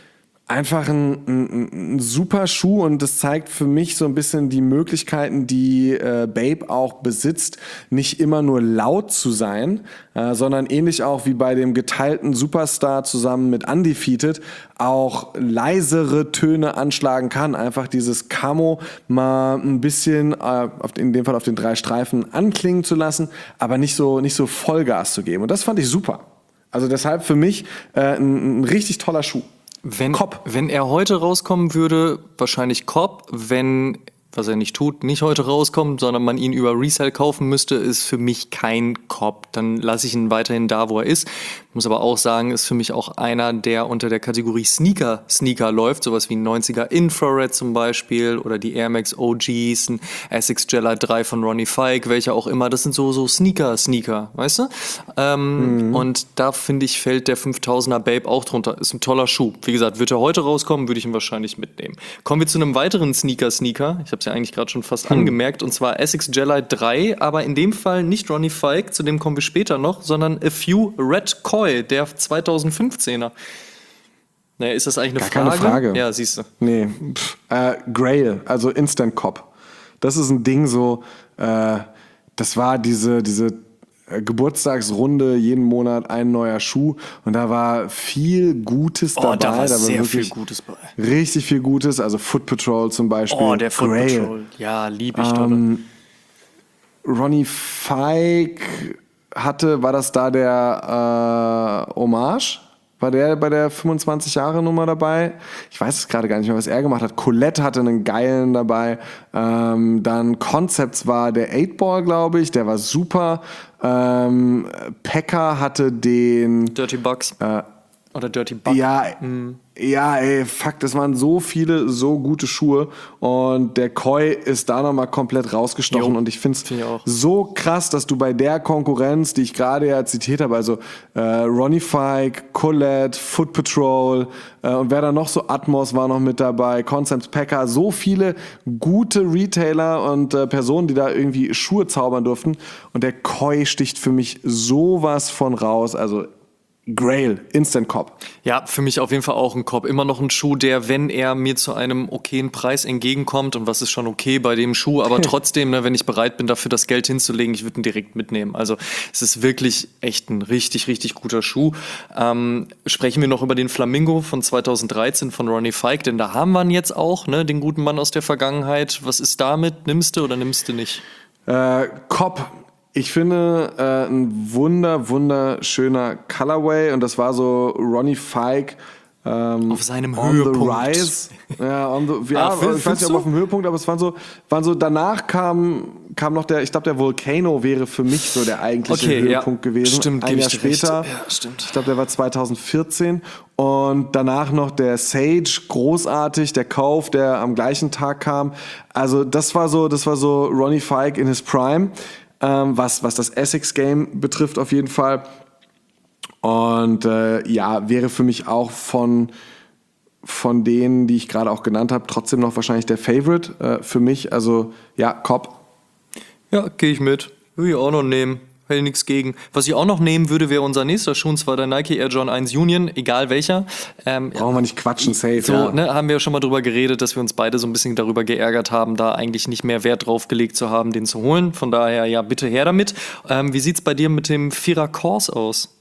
S1: einfach ein, ein, ein super Schuh und das zeigt für mich so ein bisschen die Möglichkeiten, die äh, Bape auch besitzt, nicht immer nur laut zu sein, äh, sondern ähnlich auch wie bei dem geteilten Superstar zusammen mit Undefeated auch leisere Töne anschlagen kann. Einfach dieses Camo mal ein bisschen, äh, auf, in dem Fall auf den drei Streifen, anklingen zu lassen, aber nicht so, nicht so Vollgas zu geben. Und das fand ich super. Also deshalb für mich äh, ein, ein richtig toller Schuh.
S2: Wenn, wenn er heute rauskommen würde, wahrscheinlich Cobb. Wenn, was er nicht tut, nicht heute rauskommt, sondern man ihn über Resale kaufen müsste, ist für mich kein Cobb. Dann lasse ich ihn weiterhin da, wo er ist. Muss aber auch sagen, ist für mich auch einer, der unter der Kategorie Sneaker Sneaker läuft. Sowas wie ein neunziger Infrared zum Beispiel oder die Air Max O Gs, ein Essex Gelite drei von Ronnie Fike, welcher auch immer. Das sind so, so Sneaker Sneaker, weißt du? Ähm, mhm. Und da finde ich, fällt der fünftausender Bape auch drunter. Ist ein toller Schuh. Wie gesagt, wird er heute rauskommen, würde ich ihn wahrscheinlich mitnehmen. Kommen wir zu einem weiteren Sneaker Sneaker. Ich habe es ja eigentlich gerade schon fast hm. angemerkt. Und zwar Essex Gelite drei, aber in dem Fall nicht Ronnie Fike, zu dem kommen wir später noch, sondern A Few Red Coy, der zweitausendfünfzehner. Naja, ist das eigentlich eine
S1: Gar
S2: Frage?
S1: Keine Frage.
S2: Ja, siehst du.
S1: Nee. Pff, äh, Grail, also Instant Cop. Das ist ein Ding so, äh, das war diese, diese äh, Geburtstagsrunde, jeden Monat ein neuer Schuh und da war viel Gutes
S2: oh,
S1: dabei.
S2: Da war
S1: da
S2: sehr
S1: war
S2: viel Gutes bei.
S1: Richtig viel Gutes, also Foot Patrol zum Beispiel.
S2: Oh, der Foot
S1: Grail.
S2: Patrol. Ja, lieb ich
S1: ähm, Ronnie Fike hatte, war das da der äh, Hommage? War der bei der fünfundzwanzig-Jahre-Nummer dabei? Ich weiß es gerade gar nicht mehr, was er gemacht hat. Colette hatte einen geilen dabei. Ähm, dann Concepts war der acht Ball, glaube ich. Der war super. Ähm, Pekka hatte den...
S2: Dirty Bucks.
S1: Äh,
S2: Oder Dirty Buck.
S1: Ja,
S2: mhm.
S1: ja, ey, fuck, das waren so viele, so gute Schuhe und der Koi ist da nochmal komplett rausgestochen
S2: Jo,
S1: und ich find's
S2: find ich auch.
S1: so krass, dass du bei der Konkurrenz, die ich gerade ja zitiert habe, also äh, Ronnie Fike, Colette, Foot Patrol äh, und wer da noch so, Atmos war noch mit dabei, Concepts Pekka, so viele gute Retailer und äh, Personen, die da irgendwie Schuhe zaubern durften und der Koi sticht für mich sowas von raus, also Grail, Instant Cop.
S2: Ja, für mich auf jeden Fall auch ein Cop. Immer noch ein Schuh, der, wenn er mir zu einem okayen Preis entgegenkommt, und was ist schon okay bei dem Schuh, aber trotzdem, ne, wenn ich bereit bin, dafür das Geld hinzulegen, ich würde ihn direkt mitnehmen. Also es ist wirklich echt ein richtig, richtig guter Schuh. Ähm, sprechen wir noch über den Flamingo von zweitausenddreizehn von Ronnie Fike, denn da haben wir ihn jetzt auch, ne, den guten Mann aus der Vergangenheit. Was ist damit? Nimmst du oder nimmst du nicht?
S1: Äh, Cop. Ich finde, äh, ein wunder, wunderschöner Colorway und das war so Ronnie Fike ähm,
S2: auf seinem
S1: on
S2: Höhepunkt.
S1: The rise. Ja, on the, ja
S2: Ah,
S1: ich weiß nicht, ob
S2: du?
S1: auf dem Höhepunkt, aber es waren so, waren so danach kam, kam noch der, ich glaube, der Volcano wäre für mich so der eigentliche
S2: Okay,
S1: Höhepunkt
S2: ja.
S1: gewesen.
S2: Stimmt,
S1: ein
S2: geb
S1: Jahr
S2: ich dir recht.
S1: später.
S2: Ja, stimmt.
S1: Ich glaube, der war zweitausendvierzehn und danach noch der Sage, großartig, der Kauf, der am gleichen Tag kam. Also das war so, das war so Ronnie Fike in his prime. Ähm, was, was das Essex-Game betrifft auf jeden Fall. Und äh, ja, wäre für mich auch von, von denen, die ich gerade auch genannt habe, trotzdem noch wahrscheinlich der Favorite äh, für mich. Also ja, Cop.
S2: Ja, gehe ich mit. Würde ich auch noch nehmen. Hätte nichts gegen. Was ich auch noch nehmen würde, wäre unser nächster Schuh, und zwar der Nike Air Jordan eins Union, egal welcher. Ähm,
S1: Brauchen wir nicht quatschen, safe.
S2: So,
S1: ja.
S2: ne, haben wir ja schon mal drüber geredet, dass wir uns beide so ein bisschen darüber geärgert haben, da eigentlich nicht mehr Wert drauf gelegt zu haben, den zu holen. Von daher, ja, bitte her damit. Ähm, wie sieht's bei dir mit dem Vierer Course aus?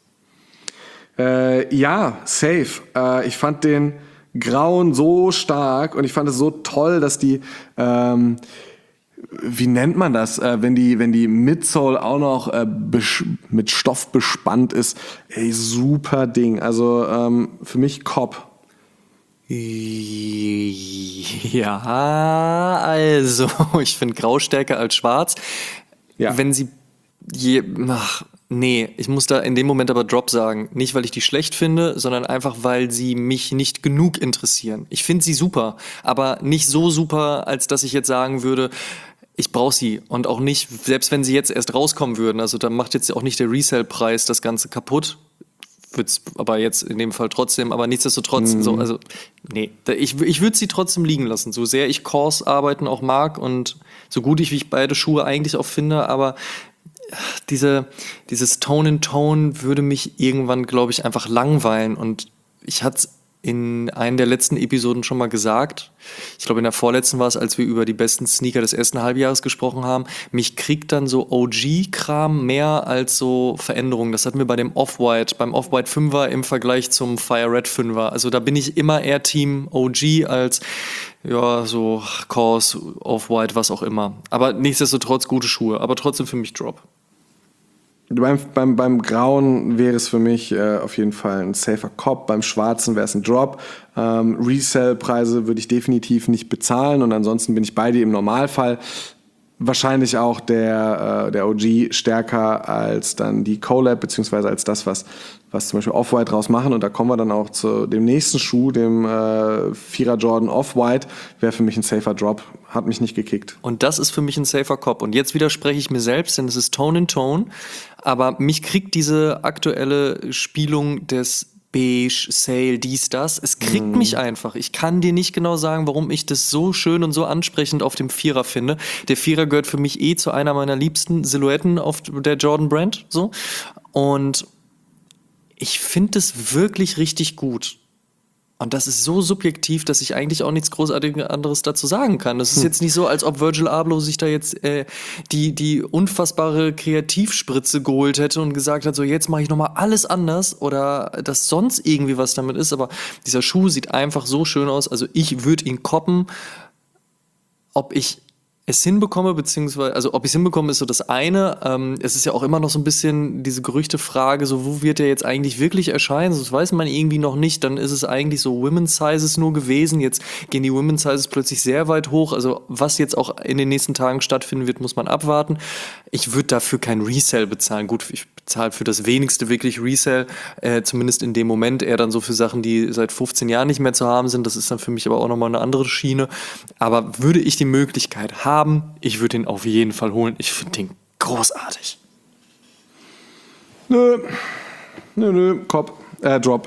S1: Äh, ja, safe. Äh, ich fand den Grauen so stark und ich fand es so toll, dass die ähm, wie nennt man das, äh, wenn die, wenn die Midsole auch noch äh, besch- mit Stoff bespannt ist? Ey, super Ding. Also ähm, für mich Cop.
S2: Ja, also, ich finde Grau stärker als Schwarz.
S1: Ja.
S2: Wenn sie je, ach, nee, ich muss da in dem Moment aber Drop sagen. Nicht, weil ich die schlecht finde, sondern einfach, weil sie mich nicht genug interessieren. Ich finde sie super, aber nicht so super, als dass ich jetzt sagen würde, ich brauche sie. Und auch nicht, selbst wenn sie jetzt erst rauskommen würden, also da macht jetzt auch nicht der Resale-Preis das Ganze kaputt. Wird's aber jetzt in dem Fall trotzdem, aber nichtsdestotrotz,
S1: Mhm.
S2: so, also, nee, da- ich, ich würde sie trotzdem liegen lassen, so sehr ich Kors-Arbeiten auch mag und so gut ich, wie ich beide Schuhe eigentlich auch finde, aber diese, dieses Tone in Tone würde mich irgendwann, glaube ich, einfach langweilen und ich hatte in einer der letzten Episoden schon mal gesagt. Ich glaube, in der vorletzten war es, als wir über die besten Sneaker des ersten Halbjahres gesprochen haben. Mich kriegt dann so O G-Kram mehr als so Veränderungen. Das hatten wir bei dem Off-White, beim Off-White Fünfer im Vergleich zum Fire Red Fünfer. Also da bin ich immer eher Team O G als ja, so Cause, Off-White, was auch immer. Aber nichtsdestotrotz gute Schuhe, aber trotzdem für mich Drop.
S1: Beim, beim, beim Grauen wäre es für mich äh, auf jeden Fall ein safer Cop. Beim Schwarzen wäre es ein Drop. Ähm, Resell-Preise würde ich definitiv nicht bezahlen. Und ansonsten bin ich bei dir im Normalfall. Wahrscheinlich auch der, äh, der O G stärker als dann die Collab, beziehungsweise als das, was, was zum Beispiel Off-White draus machen. Und da kommen wir dann auch zu dem nächsten Schuh, dem äh, Vierer Jordan Off-White. Wäre für mich ein safer Drop. Hat mich nicht gekickt.
S2: Und das ist für mich ein safer Cop. Und jetzt widerspreche ich mir selbst, denn es ist Tone in Tone. Aber mich kriegt diese aktuelle Spielung des Beige, Sale, dies, das. Es kriegt mm. mich einfach. Ich kann dir nicht genau sagen, warum ich das so schön und so ansprechend auf dem Vierer finde. Der Vierer gehört für mich eh zu einer meiner liebsten Silhouetten auf der Jordan Brand. So. Und ich finde es wirklich richtig gut. Und das ist so subjektiv, dass ich eigentlich auch nichts Großartiges anderes dazu sagen kann. Das ist hm. jetzt nicht so, als ob Virgil Abloh sich da jetzt äh, die, die unfassbare Kreativspritze geholt hätte und gesagt hat, so jetzt mache ich nochmal alles anders oder dass sonst irgendwie was damit ist. Aber dieser Schuh sieht einfach so schön aus. Also ich würde ihn koppen. Ob ich es hinbekomme, beziehungsweise, also ob ich es hinbekomme, ist so das eine. Ähm, es ist ja auch immer noch so ein bisschen diese Gerüchtefrage, so wo wird der jetzt eigentlich wirklich erscheinen? Das weiß man irgendwie noch nicht. Dann ist es eigentlich so Women's Sizes nur gewesen. Jetzt gehen die Women's Sizes plötzlich sehr weit hoch. Also was jetzt auch in den nächsten Tagen stattfinden wird, muss man abwarten. Ich würde dafür kein Resell bezahlen. Gut, ich bezahle für das wenigste wirklich Resell, äh, zumindest in dem Moment. Eher dann so für Sachen, die seit fünfzehn Jahren nicht mehr zu haben sind. Das ist dann für mich aber auch nochmal eine andere Schiene. Aber würde ich die Möglichkeit haben, haben. Ich würde ihn auf jeden Fall holen. Ich finde den großartig.
S1: Nö. Nö, nö. Cop. Äh, Drop.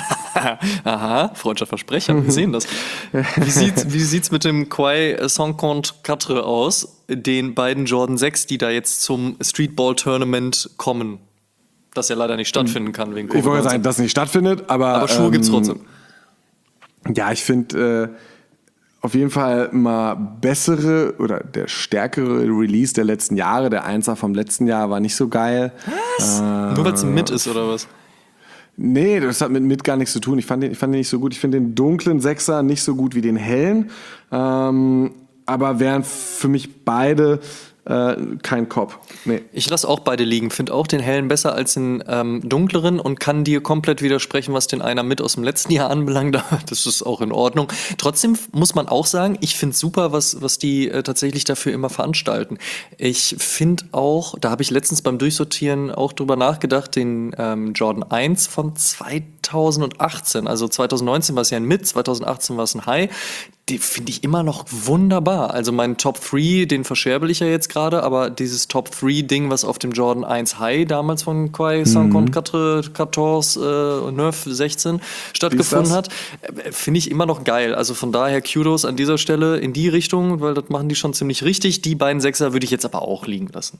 S2: Aha, freudscher Versprecher. Wir sehen das. Wie sieht's, wie sieht's mit dem Quai cinquante-quatre aus? Den beiden Jordan sechs, die da jetzt zum Streetball-Tournament kommen. Das ja leider nicht stattfinden kann wegen Covid.
S1: Ich wollte sagen, dass nicht stattfindet, aber...
S2: Aber Schuhe ähm, gibt's trotzdem.
S1: Ja, ich finde... Äh, auf jeden Fall mal bessere oder der stärkere Release der letzten Jahre. Der Einser vom letzten Jahr war nicht so geil.
S2: Was? Äh, Nur weil es ein Mit ist, oder was?
S1: Nee, das hat mit Mit gar nichts zu tun. Ich fand den, ich fand den nicht so gut. Ich finde den dunklen Sechser nicht so gut wie den hellen. Ähm, aber wären für mich beide äh, kein Cop. Nee.
S2: Ich lasse auch beide liegen. Finde auch den hellen besser als den ähm, dunkleren und kann dir komplett widersprechen, was den einer mit aus dem letzten Jahr anbelangt. Das ist auch in Ordnung. Trotzdem muss man auch sagen, ich finde super, was, was die äh, tatsächlich dafür immer veranstalten. Ich finde auch, da habe ich letztens beim Durchsortieren auch drüber nachgedacht, den ähm, Jordan eins von zweitausendachtzehn. Also zweitausendneunzehn war es ja ein Mit, zweitausendachtzehn war es ein High. Die finde ich immer noch wunderbar. Also mein Top drei, den verscherbel ich ja jetzt gerade, aber dieses Top drei Ding, was auf dem Jordan eins High damals von Quai cinquante-quatre äh, neuf sechzehn stattgefunden hat, äh, finde ich immer noch geil. Also von daher Kudos an dieser Stelle in die Richtung, weil das machen die schon ziemlich richtig. Die beiden Sechser würde ich jetzt aber auch liegen lassen.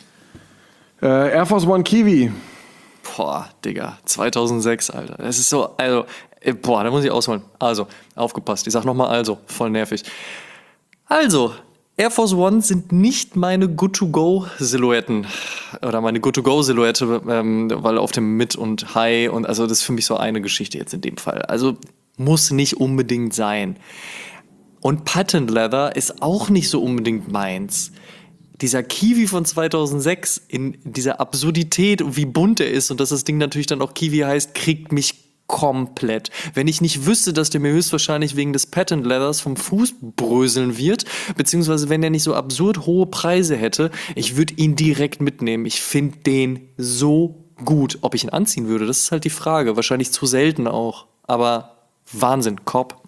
S1: Äh, Air Force One Kiwi.
S2: Boah, Digga, zweitausendsechs, Alter. Das ist so, also... Boah, da muss ich ausholen. Also, aufgepasst. Ich sag nochmal also. Voll nervig. Also, Air Force One sind nicht meine Good-to-Go-Silhouetten. Oder meine Good-to-Go-Silhouette, ähm, weil auf dem Mid und High und also das ist für mich so eine Geschichte jetzt in dem Fall. Also, muss nicht unbedingt sein. Und Patent Leather ist auch nicht so unbedingt meins. Dieser Kiwi von zweitausendsechs in dieser Absurdität und wie bunt er ist und dass das Ding natürlich dann auch Kiwi heißt, kriegt mich komplett. Wenn ich nicht wüsste, dass der mir höchstwahrscheinlich wegen des Patent Leathers vom Fuß bröseln wird, beziehungsweise wenn der nicht so absurd hohe Preise hätte, ich würde ihn direkt mitnehmen. Ich finde den so gut. Ob ich ihn anziehen würde, das ist halt die Frage. Wahrscheinlich zu selten auch. Aber Wahnsinn, Cop.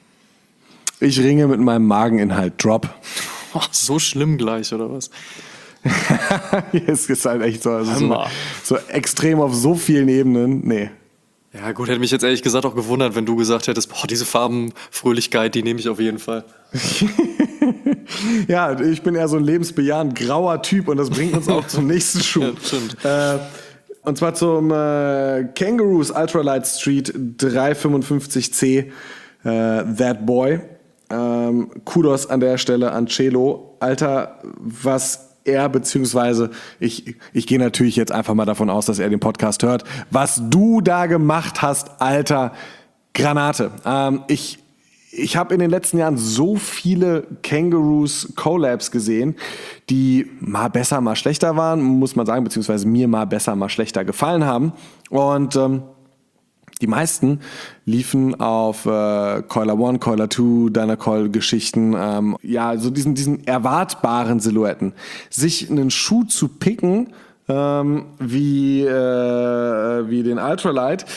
S1: Ich ringe mit meinem Mageninhalt. Drop.
S2: Oh, so schlimm gleich, oder was?
S1: Es ist halt echt so, also so, so extrem auf so vielen Ebenen. Nee.
S2: Ja gut, hätte mich jetzt ehrlich gesagt auch gewundert, wenn du gesagt hättest, boah, diese Farbenfröhlichkeit, die nehme ich auf jeden Fall.
S1: Ja, ich bin eher so ein lebensbejahend grauer Typ und das bringt uns auch zum nächsten Schuh.
S2: Ja, stimmt.
S1: Äh, Und zwar zum äh, Kangaroos Ultralight Street dreihundertfünfundfünfzig C, äh, That Boy. Ähm, Kudos an der Stelle an Celo. Alter, was er, beziehungsweise ich, ich gehe natürlich jetzt einfach mal davon aus, dass er den Podcast hört. Was du da gemacht hast, Alter, Granate. Ähm, ich ich habe in den letzten Jahren so viele Kangaroos Collabs gesehen, die mal besser, mal schlechter waren, muss man sagen, beziehungsweise mir mal besser, mal schlechter gefallen haben. Und ähm, die meisten liefen auf äh, Coiler One, Coiler Two, Dynacoil-Geschichten, ähm, ja, so diesen, diesen erwartbaren Silhouetten. Sich einen Schuh zu picken, ähm, wie, äh, wie den Ultralight,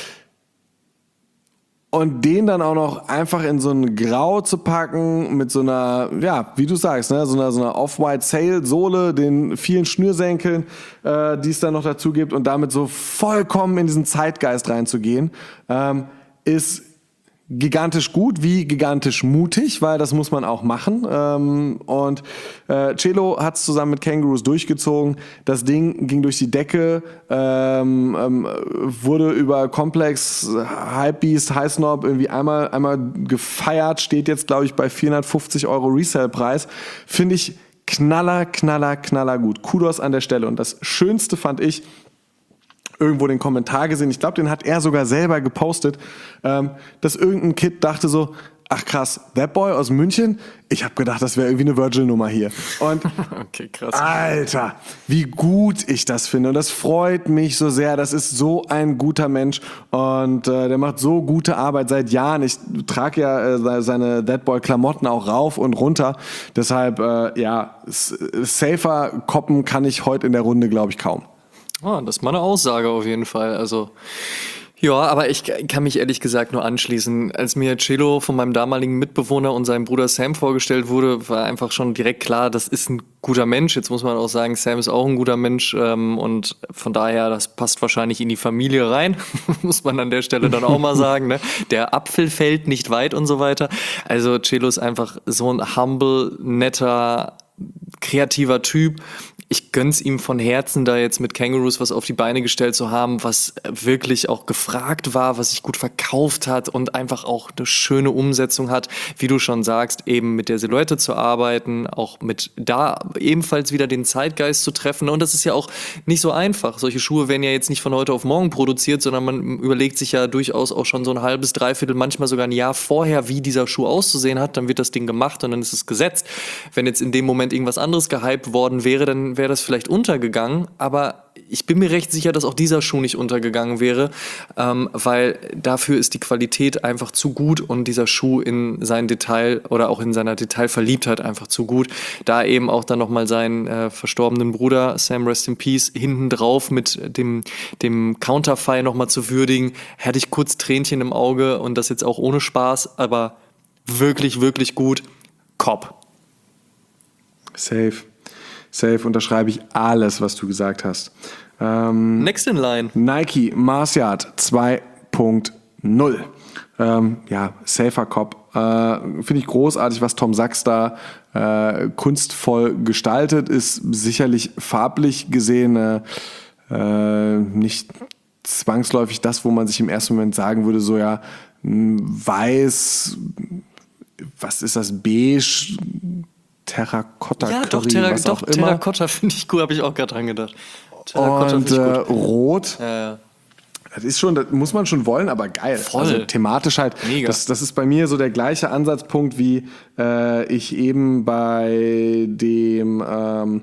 S1: und den dann auch noch einfach in so ein Grau zu packen mit so einer, ja, wie du sagst, ne, so einer, so einer Off-White-Sail-Sohle, den vielen Schnürsenkeln, äh, die es dann noch dazu gibt, und damit so vollkommen in diesen Zeitgeist reinzugehen, ähm, ist gigantisch gut, wie gigantisch mutig, weil das muss man auch machen. Ähm, und äh, Celo hat es zusammen mit Kangaroos durchgezogen. Das Ding ging durch die Decke, ähm, ähm, wurde über Complex, Hypebeast, High Snob irgendwie einmal, einmal gefeiert, steht jetzt, glaube ich, bei vierhundertfünfzig Euro Resale-Preis. Finde ich knaller, knaller, knaller gut. Kudos an der Stelle. Und das Schönste fand ich, irgendwo den Kommentar gesehen, ich glaube, den hat er sogar selber gepostet, ähm, dass irgendein Kid dachte so, ach krass, That Boy aus München? Ich habe gedacht, das wäre irgendwie eine Virgil-Nummer hier. Und
S2: okay, krass.
S1: Alter, wie gut ich das finde. Und das freut mich so sehr. Das ist so ein guter Mensch. Und äh, der macht so gute Arbeit seit Jahren. Ich trage ja äh, seine That Boy-Klamotten auch rauf und runter. Deshalb, äh, ja, safer koppen kann ich heute in der Runde, glaube ich, kaum.
S2: Oh, das ist mal eine Aussage auf jeden Fall. Also, ja, aber ich kann mich ehrlich gesagt nur anschließen. Als mir Celo von meinem damaligen Mitbewohner und seinem Bruder Sam vorgestellt wurde, war einfach schon direkt klar, das ist ein guter Mensch. Jetzt muss man auch sagen, Sam ist auch ein guter Mensch, ähm, und von daher, das passt wahrscheinlich in die Familie rein, muss man an der Stelle dann auch mal sagen. Ne? Der Apfel fällt nicht weit und so weiter. Also Celo ist einfach so ein humble, netter, kreativer Typ. Ich gönn's ihm von Herzen, da jetzt mit Kangaroos was auf die Beine gestellt zu haben, was wirklich auch gefragt war, was sich gut verkauft hat und einfach auch eine schöne Umsetzung hat, wie du schon sagst, eben mit der Silhouette zu arbeiten, auch mit da ebenfalls wieder den Zeitgeist zu treffen. Und das ist ja auch nicht so einfach. Solche Schuhe werden ja jetzt nicht von heute auf morgen produziert, sondern man überlegt sich ja durchaus auch schon so ein halbes, dreiviertel, manchmal sogar ein Jahr vorher, wie dieser Schuh auszusehen hat. Dann wird das Ding gemacht und dann ist es gesetzt. Wenn jetzt in dem Moment irgendwas anderes gehypt worden wäre, dann wäre das vielleicht untergegangen, aber ich bin mir recht sicher, dass auch dieser Schuh nicht untergegangen wäre, ähm, weil dafür ist die Qualität einfach zu gut und dieser Schuh in sein Detail oder auch in seiner Detailverliebtheit einfach zu gut. Da eben auch dann nochmal seinen äh, verstorbenen Bruder, Sam Rest in Peace, hinten drauf mit dem, dem Counterfei nochmal zu würdigen, hatte ich kurz Tränchen im Auge und das jetzt auch ohne Spaß, aber wirklich, wirklich gut. Cop.
S1: Safe. Safe, unterschreibe ich alles, was du gesagt hast. Ähm,
S2: Next in line.
S1: Nike Mars Yard zwei Punkt null. Ähm, ja, safer Cop. Äh, Finde ich großartig, was Tom Sachs da äh, kunstvoll gestaltet. Ist sicherlich farblich gesehen äh, äh, nicht zwangsläufig das, wo man sich im ersten Moment sagen würde, so ja, weiß, was ist das, beige, Terrakotta
S2: ja,
S1: Curry,
S2: doch, Terra-
S1: was
S2: doch
S1: auch immer.
S2: Terrakotta finde ich cool, habe ich auch gerade dran gedacht. Terrakotta
S1: Und
S2: finde ich
S1: äh,
S2: gut.
S1: rot,
S2: Ja, ja.
S1: das ist schon, das muss man schon wollen, aber geil.
S2: Voll.
S1: Also thematisch halt,
S2: Mega.
S1: das, das ist bei mir so der gleiche Ansatzpunkt, wie äh, ich eben bei dem ähm,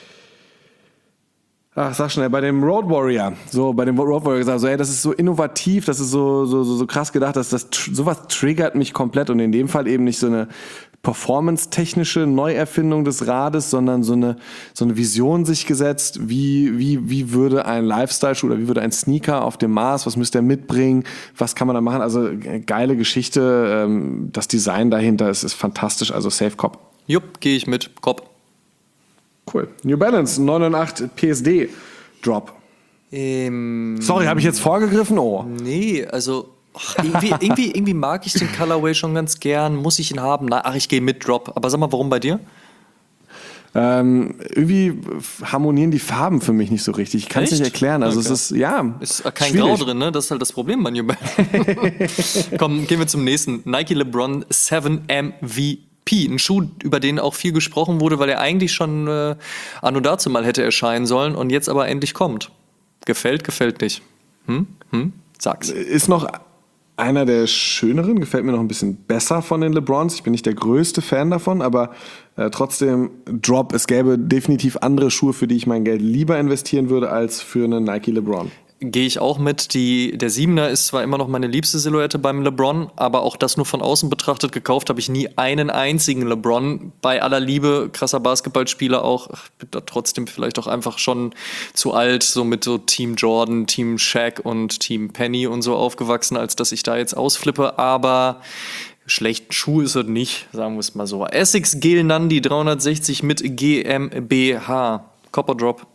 S1: Ach, sag schnell, bei dem Road Warrior, so bei dem Road Warrior gesagt, so, ey, das ist so innovativ, das ist so so so, so krass gedacht, dass das sowas triggert mich komplett und in dem Fall eben nicht so eine performance-technische Neuerfindung des Rades, sondern so eine so eine Vision sich gesetzt, wie wie wie würde ein Lifestyle-Schuh oder wie würde ein Sneaker auf dem Mars, was müsste er mitbringen, was kann man da machen, also geile Geschichte, ähm, das Design dahinter ist, ist fantastisch, also Safe Cop.
S2: Jupp, gehe ich mit, Cop.
S1: Cool. New Balance neun neun acht P S D Drop.
S2: Ähm,
S1: Sorry, habe ich jetzt vorgegriffen? Oh.
S2: Nee, also ach, irgendwie, irgendwie, irgendwie mag ich den Colorway schon ganz gern. Muss ich ihn haben? Na, ach, ich gehe mit Drop. Aber sag mal, warum bei dir?
S1: Ähm, irgendwie harmonieren die Farben für mich nicht so richtig. Ich kann es nicht
S2: Echt?
S1: erklären. Also
S2: Okay.
S1: es ist, ja,
S2: Ist kein
S1: schwierig.
S2: Grau drin, ne? Das ist halt das Problem bei New Balance. Komm, gehen wir zum nächsten. Nike LeBron sieben M V P. Ein Schuh, über den auch viel gesprochen wurde, weil er eigentlich schon äh, anno dazu mal hätte erscheinen sollen und jetzt aber endlich kommt. Gefällt, gefällt nicht. Hm? Hm? Sag's.
S1: Ist noch einer der schöneren, gefällt mir noch ein bisschen besser von den LeBrons. Ich bin nicht der größte Fan davon, aber äh, trotzdem Drop. Es gäbe definitiv andere Schuhe, für die ich mein Geld lieber investieren würde, als für einen Nike LeBron.
S2: Gehe ich auch mit. Die, der Siebener ist zwar immer noch meine liebste Silhouette beim LeBron, aber auch das nur von außen betrachtet. Gekauft habe ich nie einen einzigen LeBron. Bei aller Liebe, krasser Basketballspieler auch. Ach, bin da trotzdem vielleicht auch einfach schon zu alt, so mit so Team Jordan, Team Shaq und Team Penny und so aufgewachsen, als dass ich da jetzt ausflippe. Aber schlechten Schuh ist es nicht, sagen wir es mal so. Essex Gel Nandi dreihundertsechzig mit G M B H. Copper Drop.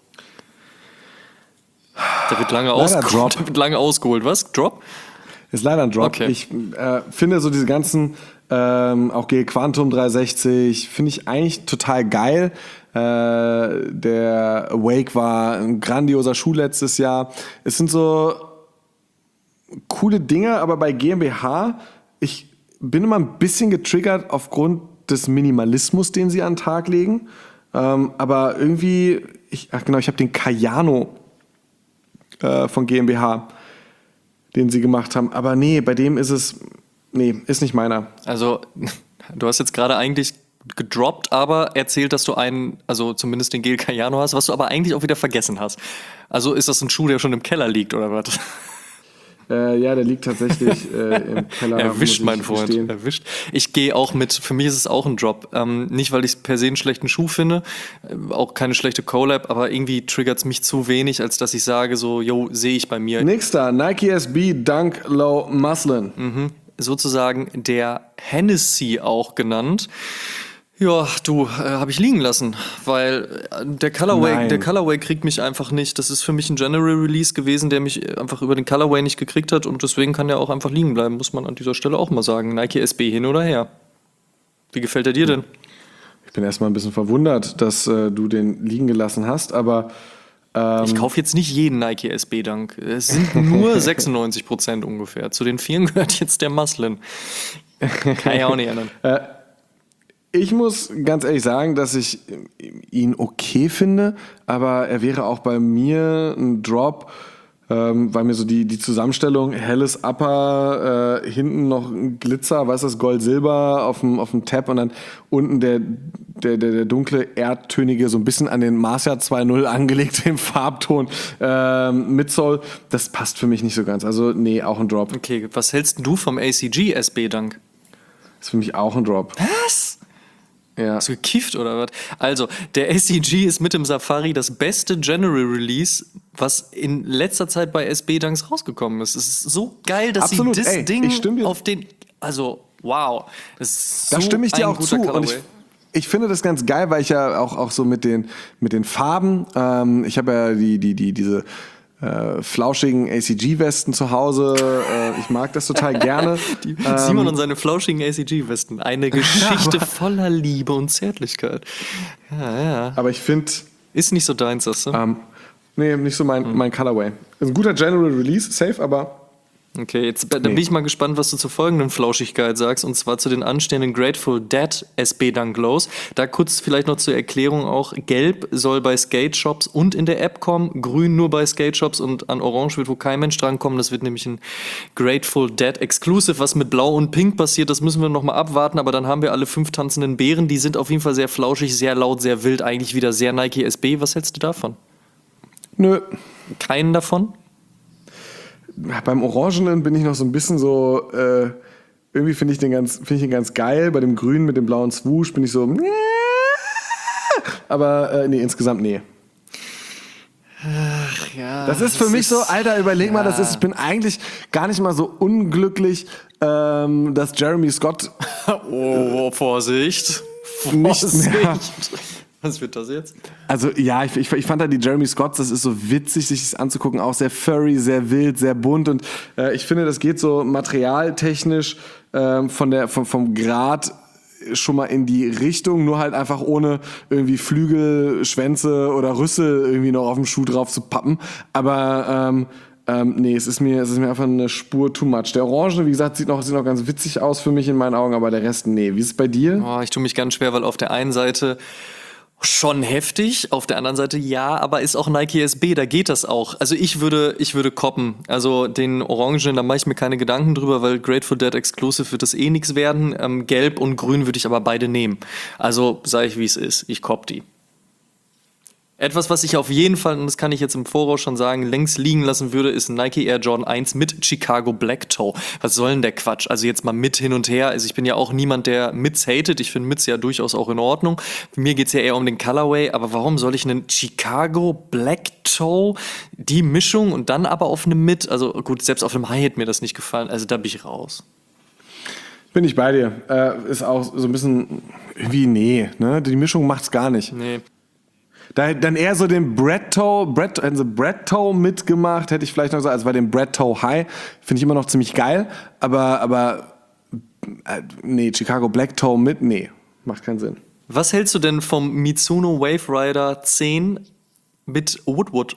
S2: Der wird lange,
S1: Leider
S2: ausgeholt.
S1: Drop.
S2: Der wird lange ausgeholt. Was? Drop?
S1: Ist leider ein Drop.
S2: Okay.
S1: Ich äh, finde so diese ganzen, ähm, auch G Quantum dreihundertsechzig, finde ich eigentlich total geil. Äh, der Awake war ein grandioser Schuh letztes Jahr. Es sind so coole Dinge, aber bei G M B H, ich bin immer ein bisschen getriggert aufgrund des Minimalismus, den sie an den Tag legen. Ähm, aber irgendwie, ich, ach genau, ich habe den Cayano äh, von G M B H, den sie gemacht haben. Aber nee, bei dem ist es, nee, ist nicht meiner.
S2: Also, du hast jetzt gerade eigentlich gedroppt, aber erzählt, dass du einen, also zumindest den Gel Cayano hast, was du aber eigentlich auch wieder vergessen hast. Also ist das ein Schuh, der schon im Keller liegt, oder was?
S1: Äh, ja, der liegt tatsächlich äh, im Keller.
S2: Erwischt,
S1: muss
S2: mein
S1: ich
S2: Freund.
S1: gestehen.
S2: Erwischt. Ich gehe auch mit, für mich ist es auch ein Drop. Ähm, nicht, weil ich per se einen schlechten Schuh finde, äh, auch keine schlechte Collab, aber irgendwie triggert es mich zu wenig, als dass ich sage, so, yo, sehe ich bei mir.
S1: Nächster, Nike S B Dunk Low Muslin.
S2: Mhm. Sozusagen der Hennessy auch genannt. Ja, du, äh, habe ich liegen lassen, weil äh, der Colorway,
S1: Nein.
S2: der Colorway kriegt mich einfach nicht. Das ist für mich ein General Release gewesen, der mich einfach über den Colorway nicht gekriegt hat und deswegen kann der auch einfach liegen bleiben, muss man an dieser Stelle auch mal sagen. Nike S B hin oder her. Wie gefällt er dir denn?
S1: Ich bin erstmal ein bisschen verwundert, dass äh, du den liegen gelassen hast, aber ähm,
S2: Ich kaufe jetzt nicht jeden Nike S B Dunk. Es sind nur sechsundneunzig Prozent ungefähr. Zu den vielen gehört jetzt der Muslin. Kann ich auch nicht ändern.
S1: ich muss ganz ehrlich sagen, dass ich ihn okay finde, aber er wäre auch bei mir ein Drop, ähm, weil mir so die, die Zusammenstellung, helles Upper, äh, hinten noch ein Glitzer, weißt du, das Gold-Silber auf dem, auf dem Tab und dann unten der, der, der, der dunkle, erdtönige, so ein bisschen an den Marcia zwei Punkt null angelegte im Farbton ähm, Midsole, das passt für mich nicht so ganz. Also nee, auch ein Drop.
S2: Okay, was hältst denn du vom A C G S B Dunk?
S1: Ist für mich auch ein Drop.
S2: Was?
S1: Ja.
S2: Hast du gekifft oder was? Also, der S C G ist mit dem Safari das beste General Release, was in letzter Zeit bei S B Dunks rausgekommen ist. Es ist so geil, dass
S1: Absolut.
S2: sie das
S1: Ey,
S2: Ding
S1: ich stimme dir-
S2: auf den. Also, wow. Das ist so
S1: Da stimme ich dir
S2: ein
S1: auch
S2: guter
S1: zu. Und
S2: Colorway.
S1: ich, ich finde das ganz geil, weil ich ja auch, auch so mit den, mit den Farben, ähm, ich habe ja die, die, die, diese äh, flauschigen A C G-Westen zu Hause. Äh, ich mag das total gerne.
S2: Die,
S1: ähm,
S2: Simon und seine flauschigen A C G-Westen. Eine Geschichte voller Liebe und Zärtlichkeit. Ja, ja.
S1: aber ich finde,
S2: Ist nicht so deins, das, ne?
S1: ähm, nee, nicht so mein, mein Colorway. Ist ein guter General Release, safe, aber
S2: Okay, jetzt da bin ich mal gespannt, was du zur folgenden Flauschigkeit sagst, und zwar zu den anstehenden Grateful Dead S B Dunk Lows. Da kurz vielleicht noch zur Erklärung auch, gelb soll bei Skate Shops und in der App kommen, grün nur bei Skate Shops und an orange wird wo kein Mensch drankommen. Das wird nämlich ein Grateful Dead Exclusive, was mit blau und pink passiert, das müssen wir noch mal abwarten, aber dann haben wir alle fünf tanzenden Bären, die sind auf jeden Fall sehr flauschig, sehr laut, sehr wild, eigentlich wieder sehr Nike S B. Was hältst du davon?
S1: nö.
S2: Keinen davon?
S1: Beim Orangenen bin ich noch so ein bisschen so, äh, irgendwie finde ich den ganz, finde ich den ganz geil. Bei dem Grünen mit dem blauen Swoosh bin ich so, aber äh, nee, insgesamt nee.
S2: Ach ja.
S1: Das ist für mich so, Alter, überleg mal, das ist, ich bin eigentlich gar nicht mal so unglücklich, ähm, dass Jeremy Scott
S2: Oh, Vorsicht.
S1: nicht mehr.
S2: Vorsicht. Was wird das jetzt?
S1: Also ja, ich, ich, ich fand da die Jeremy Scotts, das ist so witzig, sich das anzugucken, auch sehr furry, sehr wild, sehr bunt und äh, ich finde, das geht so materialtechnisch ähm, von der, vom, vom Grad schon mal in die Richtung, nur halt einfach ohne irgendwie Flügel, Schwänze oder Rüssel irgendwie noch auf dem Schuh drauf zu pappen. Aber ähm, ähm, nee, es ist mir, es ist mir einfach eine Spur too much. Der Orange, wie gesagt, sieht noch, sieht noch ganz witzig aus für mich in meinen Augen, aber der Rest, nee. Wie ist es bei dir?
S2: Oh, ich tue mich ganz schwer, weil auf der einen Seite schon heftig, auf der anderen Seite ja, aber ist auch Nike S B, da geht das auch. Also ich würde, ich würde koppen. Also den Orangen, da mache ich mir keine Gedanken drüber, weil Grateful Dead Exclusive wird das eh nichts werden. Ähm, Gelb und Grün würde ich aber beide nehmen. Also sage ich, wie es ist. Ich kopp die. Etwas, was ich auf jeden Fall, und das kann ich jetzt im Voraus schon sagen, längst liegen lassen würde, ist ein Nike Air Jordan eins mit Chicago Black Toe. Was soll denn der Quatsch? Also jetzt mal mit hin und her. Also ich bin ja auch niemand, der Mits hatet. Ich finde Mits ja durchaus auch in Ordnung. Mir geht's ja eher um den Colorway. Aber warum soll ich einen Chicago Black Toe, die Mischung und dann aber auf einem Mit? Also gut, selbst auf einem High hätte mir das nicht gefallen. Also da bin ich raus.
S1: Bin ich bei dir. Äh, ist auch so ein bisschen wie, nee, ne? Die Mischung macht's gar nicht.
S2: Nee.
S1: Da, dann eher so den Bread Toe, Bread, also Bread Toe mitgemacht, hätte ich vielleicht noch gesagt, also bei dem Bread Toe High, finde ich immer noch ziemlich geil, aber, aber äh, nee, Chicago Black Toe mit, nee, macht keinen Sinn.
S2: Was hältst du denn vom Mizuno Wave Rider zehn mit Woodwood?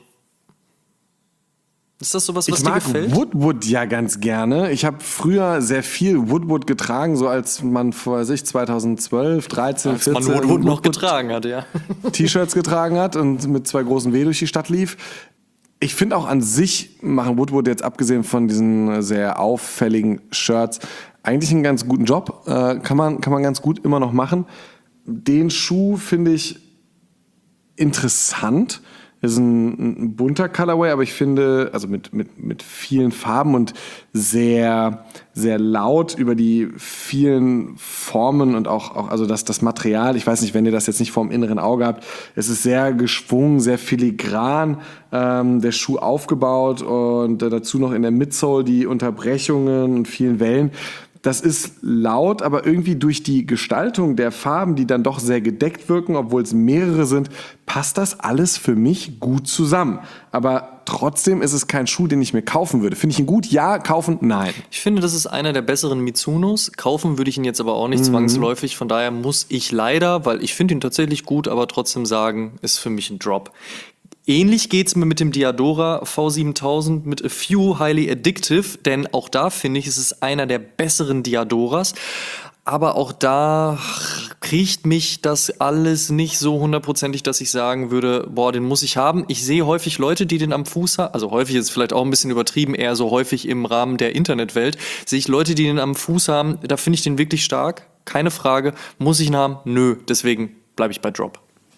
S2: Ist das sowas, was
S1: ich
S2: dir
S1: mag
S2: gefällt?
S1: Woodwood ja ganz gerne. Ich habe früher sehr viel Woodwood getragen, so als man vor sich zweitausendzwölf, dreizehn,
S2: Als
S1: vierzehn
S2: man Woodwood noch getragen hat, ja.
S1: T-Shirts getragen hat und mit zwei großen W durch die Stadt lief. Ich finde auch an sich machen Woodwood jetzt abgesehen von diesen sehr auffälligen Shirts eigentlich einen ganz guten Job. Äh, kann man, kann man ganz gut immer noch machen. Den Schuh finde ich interessant. Das ist ein, ein bunter Colorway, aber ich finde, also mit, mit, mit vielen Farben und sehr, sehr laut über die vielen Formen und auch, auch also das, das Material. Ich weiß nicht, wenn ihr das jetzt nicht vor dem inneren Auge habt. Es ist sehr geschwungen, sehr filigran, ähm, der Schuh aufgebaut und äh, dazu noch in der Midsole die Unterbrechungen und vielen Wellen. Das ist laut, aber irgendwie durch die Gestaltung der Farben, die dann doch sehr gedeckt wirken, obwohl es mehrere sind, passt das alles für mich gut zusammen. Aber trotzdem ist es kein Schuh, den ich mir kaufen würde. Finde ich ihn gut? Ja. Kaufen? Nein.
S2: Ich finde, das ist einer der besseren Mizunos. Kaufen würde ich ihn jetzt aber auch nicht mhm. zwangsläufig. Von daher muss ich leider, weil ich finde ihn tatsächlich gut, aber trotzdem sagen, ist für mich ein Drop. Ähnlich geht's mir mit dem Diadora V siebentausend mit A Few Highly Addictive, denn auch da finde ich, es ist einer der besseren Diadoras. Aber auch da kriegt mich das alles nicht so hundertprozentig, dass ich sagen würde, boah, den muss ich haben. Ich sehe häufig Leute, die den am Fuß haben, also häufig ist vielleicht auch ein bisschen übertrieben, eher so häufig im Rahmen der Internetwelt, sehe ich Leute, die den am Fuß haben, da finde ich den wirklich stark, keine Frage. Muss ich ihn haben? Nö, deswegen bleibe ich bei Drop.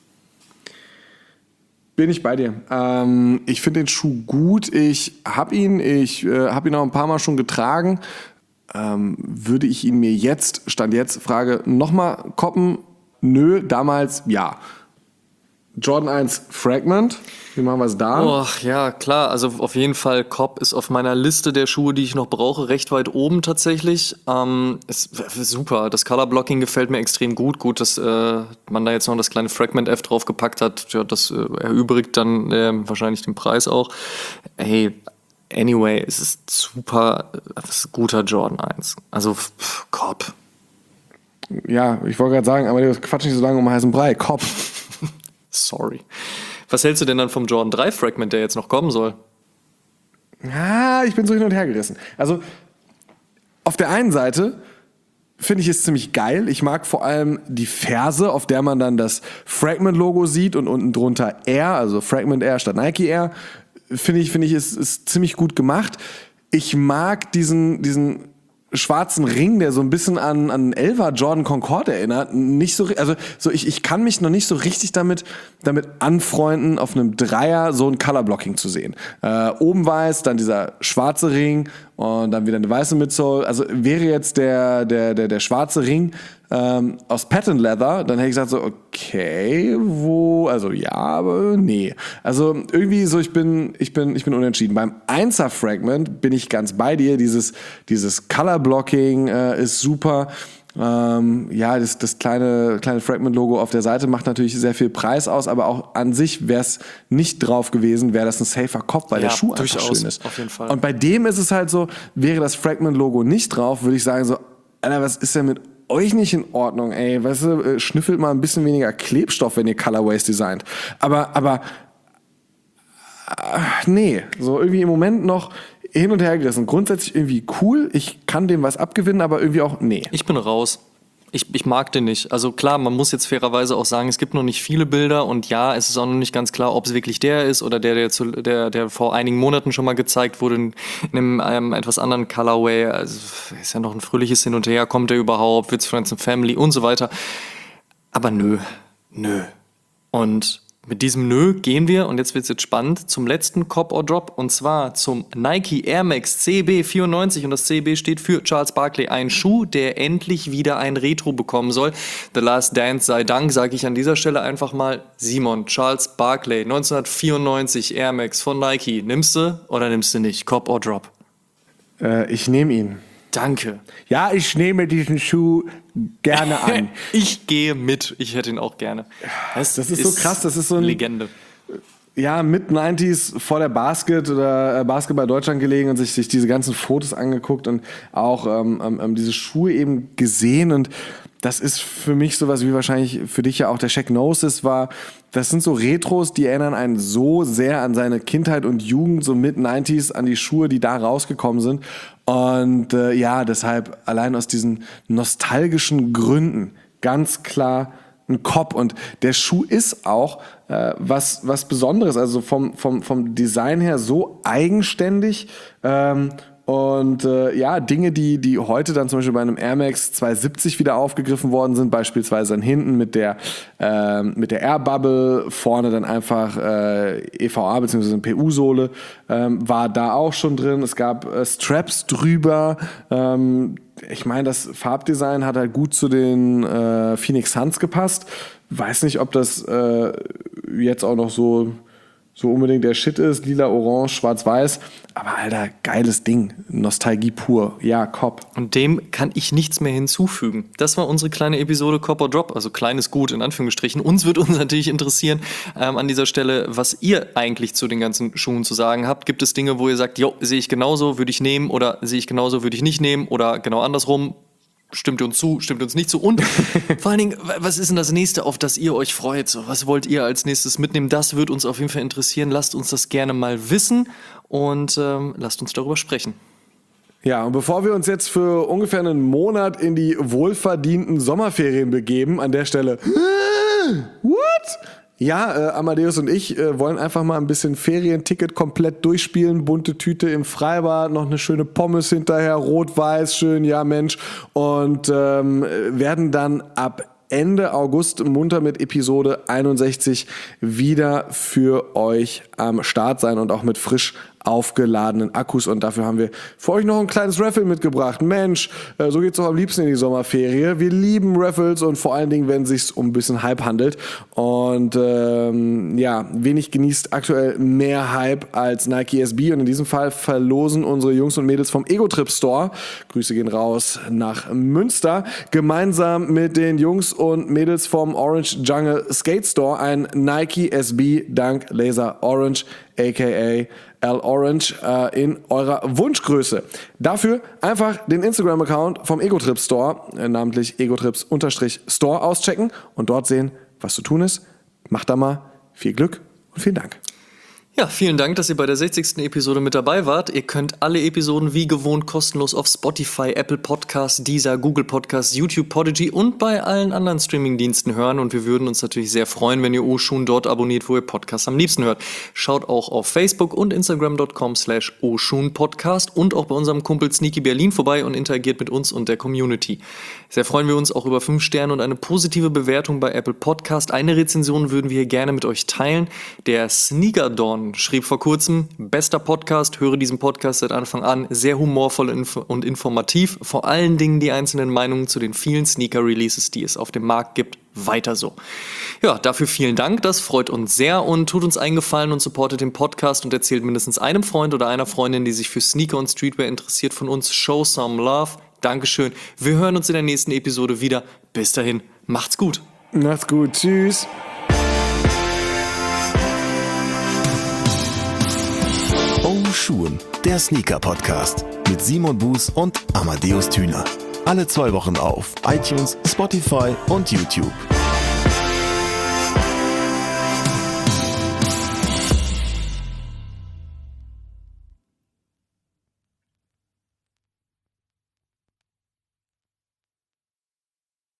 S1: Bin ich bei dir. Ähm, ich finde den Schuh gut. Ich habe ihn, ich äh, habe ihn auch ein paar Mal schon getragen. Ähm, würde ich ihn mir jetzt, Stand jetzt, Frage, nochmal koppen? Nö, damals ja. Jordan eins Fragment, wie machen wir es da?
S2: Oh, ja, klar, also auf jeden Fall Cobb ist auf meiner Liste der Schuhe, die ich noch brauche, recht weit oben tatsächlich. Ähm, ist super, das Colorblocking gefällt mir extrem gut. Gut, dass äh, man da jetzt noch das kleine Fragment F draufgepackt hat, ja, das äh, erübrigt dann äh, wahrscheinlich den Preis auch. Hey, anyway, es ist super, es ist guter Jordan eins. Also, pff, Cobb.
S1: Ja, ich wollte gerade sagen, aber wir quatschen nicht so lange um heißen Brei. Cobb.
S2: Sorry. Was hältst du denn dann vom Jordan drei Fragment, der jetzt noch kommen soll?
S1: Ja, ich bin so hin und her gerissen. Also, auf der einen Seite finde ich es ziemlich geil. Ich mag vor allem die Ferse, auf der man dann das Fragment-Logo sieht und unten drunter Air, also Fragment Air statt Nike Air. Finde ich, finde ich, ist, ist ziemlich gut gemacht. Ich mag diesen, diesen schwarzen Ring, der so ein bisschen an an Elva Jordan Concorde erinnert, nicht so, also so ich ich kann mich noch nicht so richtig damit damit anfreunden, auf einem Dreier so ein Colorblocking zu sehen. Äh, oben weiß, dann dieser schwarze Ring und dann wieder eine weiße Midsole. Also wäre jetzt der der der der schwarze Ring ähm, aus Patent Leather, dann hätte ich gesagt so, okay, wo, also ja, aber nee. Also irgendwie so, ich bin, ich bin, ich bin unentschieden. Beim Einser Fragment bin ich ganz bei dir. Dieses, dieses Color Blocking äh, ist super. Ähm, ja, das, das kleine, kleine Fragment-Logo auf der Seite macht natürlich sehr viel Preis aus, aber auch an sich wäre es nicht drauf gewesen, wäre das ein safer Kopf, weil
S2: ja,
S1: der Schuh
S2: durchaus,
S1: einfach schön ist.
S2: Auf jeden Fall.
S1: Und bei dem ist es halt so, wäre das Fragment-Logo nicht drauf, würde ich sagen so, Alter, was ist denn mit euch nicht in Ordnung, ey. Weißt du, schnüffelt mal ein bisschen weniger Klebstoff, wenn ihr Colorways designt. Aber, aber, ach, nee, so irgendwie im Moment noch hin und her gerissen. Grundsätzlich irgendwie cool, ich kann dem was abgewinnen, aber irgendwie auch, nee.
S2: Ich bin raus. Ich, ich mag den nicht. Also klar, man muss jetzt fairerweise auch sagen, es gibt noch nicht viele Bilder und ja, es ist auch noch nicht ganz klar, ob es wirklich der ist oder der, der, zu, der, der vor einigen Monaten schon mal gezeigt wurde in, in einem, einem etwas anderen Colorway. Also ist ja noch ein fröhliches Hin und Her, kommt der überhaupt, wird's Friends and Family und so weiter. Aber nö, nö. Und mit diesem Nö gehen wir, und jetzt wird's jetzt spannend, zum letzten Cop or Drop, und zwar zum Nike Air Max C B vierundneunzig, und das C B steht für Charles Barkley, ein Schuh, der endlich wieder ein Retro bekommen soll. The Last Dance sei Dank, sage ich an dieser Stelle einfach mal. Simon, Charles Barkley, neunzehnhundertvierundneunzig Air Max von Nike, nimmst du oder nimmst du nicht? Cop or Drop?
S1: Äh, ich nehme ihn.
S2: Danke.
S1: Ja, ich nehme diesen Schuh gerne an.
S2: Ich gehe mit. Ich hätte ihn auch gerne.
S1: Das, das ist, ist so krass. Das ist so ein
S2: Legende.
S1: Ja, mit neunziger vor der Basket oder Basketball Deutschland gelegen und sich, sich diese ganzen Fotos angeguckt und auch ähm, ähm, diese Schuhe eben gesehen. Und das ist für mich sowas wie wahrscheinlich für dich ja auch der Shaq Gnosis war. Das sind so Retros, die erinnern einen so sehr an seine Kindheit und Jugend, so mit neunziger, an die Schuhe, die da rausgekommen sind. Und äh, ja, deshalb allein aus diesen nostalgischen Gründen ganz klar ein Cop. Und der Schuh ist auch äh, was, was Besonderes, also vom, vom, vom Design her so eigenständig. Ähm, Und äh, ja, Dinge, die, die heute dann zum Beispiel bei einem Air Max zweihundertsiebzig wieder aufgegriffen worden sind, beispielsweise dann hinten mit der, äh, mit der Air Bubble, vorne dann einfach äh, E V A bzw. eine P U-Sohle, ähm, war da auch schon drin. Es gab äh, Straps drüber. Ähm, ich meine, das Farbdesign hat halt gut zu den äh, Phoenix Suns gepasst. Weiß nicht, ob das äh, jetzt auch noch so... so unbedingt der Shit ist, lila, orange, schwarz-weiß, aber Alter, geiles Ding, Nostalgie pur, ja, Cop.
S2: Und dem kann ich nichts mehr hinzufügen. Das war unsere kleine Episode Cop or Drop, also kleines Gut in Anführungsstrichen. Uns wird uns natürlich interessieren ähm, an dieser Stelle, was ihr eigentlich zu den ganzen Schuhen zu sagen habt. Gibt es Dinge, wo ihr sagt, jo, sehe ich genauso, würde ich nehmen, oder sehe ich genauso, würde ich nicht nehmen, oder genau andersrum? Stimmt ihr uns zu, stimmt ihr uns nicht zu? Und vor allen Dingen, was ist denn das Nächste, auf das ihr euch freut? So, was wollt ihr als nächstes mitnehmen? Das wird uns auf jeden Fall interessieren. Lasst uns das gerne mal wissen und ähm, lasst uns darüber sprechen.
S1: Ja, und bevor wir uns jetzt für ungefähr einen Monat in die wohlverdienten Sommerferien begeben, an der Stelle, what? Ja, äh, Amadeus und ich äh, wollen einfach mal ein bisschen Ferienticket komplett durchspielen, bunte Tüte im Freibad, noch eine schöne Pommes hinterher, rot-weiß, schön, ja Mensch, und ähm, werden dann ab Ende August munter mit Episode einundsechzig wieder für euch am Start sein und auch mit frisch aufgeladenen Akkus, und dafür haben wir für euch noch ein kleines Raffle mitgebracht. Mensch, äh, so geht's doch am liebsten in die Sommerferie. Wir lieben Raffles, und vor allen Dingen, wenn es sich um ein bisschen Hype handelt. Und ähm, ja, wenig genießt aktuell mehr Hype als Nike S B, und in diesem Fall verlosen unsere Jungs und Mädels vom Ego-Trip Store, Grüße gehen raus nach Münster, gemeinsam mit den Jungs und Mädels vom Orange Jungle Skate Store ein Nike S B Dunk Laser Orange, aka L Orange, äh, in eurer Wunschgröße. Dafür einfach den Instagram-Account vom Ego-Trip Store, äh, namentlich egotrips-store auschecken und dort sehen, was zu tun ist. Macht da mal viel Glück und vielen Dank.
S2: Ja, vielen Dank, dass ihr bei der sechzigsten Episode mit dabei wart. Ihr könnt alle Episoden wie gewohnt kostenlos auf Spotify, Apple Podcasts, Deezer, Google Podcasts, YouTube, Podigy und bei allen anderen Streamingdiensten hören. Und wir würden uns natürlich sehr freuen, wenn ihr Oshun dort abonniert, wo ihr Podcasts am liebsten hört. Schaut auch auf Facebook und Instagram dot com slash Oshun Podcast und auch bei unserem Kumpel Sneaky Berlin vorbei und interagiert mit uns und der Community. Sehr freuen wir uns auch über fünf Sterne und eine positive Bewertung bei Apple Podcast. Eine Rezension würden wir hier gerne mit euch teilen. Der Sneaker Dawn schrieb vor kurzem: bester Podcast, höre diesen Podcast seit Anfang an, sehr humorvoll und informativ, vor allen Dingen die einzelnen Meinungen zu den vielen Sneaker-Releases, die es auf dem Markt gibt, weiter so. Ja, dafür vielen Dank, das freut uns sehr und tut uns einen Gefallen und supportet den Podcast und erzählt mindestens einem Freund oder einer Freundin, die sich für Sneaker und Streetwear interessiert, von uns. Show some love. Dankeschön. Wir hören uns in der nächsten Episode wieder. Bis dahin, macht's gut.
S1: Macht's gut. Tschüss.
S3: Oh Schuhen, der Sneaker-Podcast mit Simon Buß und Amadeus Thüner. Alle zwei Wochen auf iTunes, Spotify und YouTube.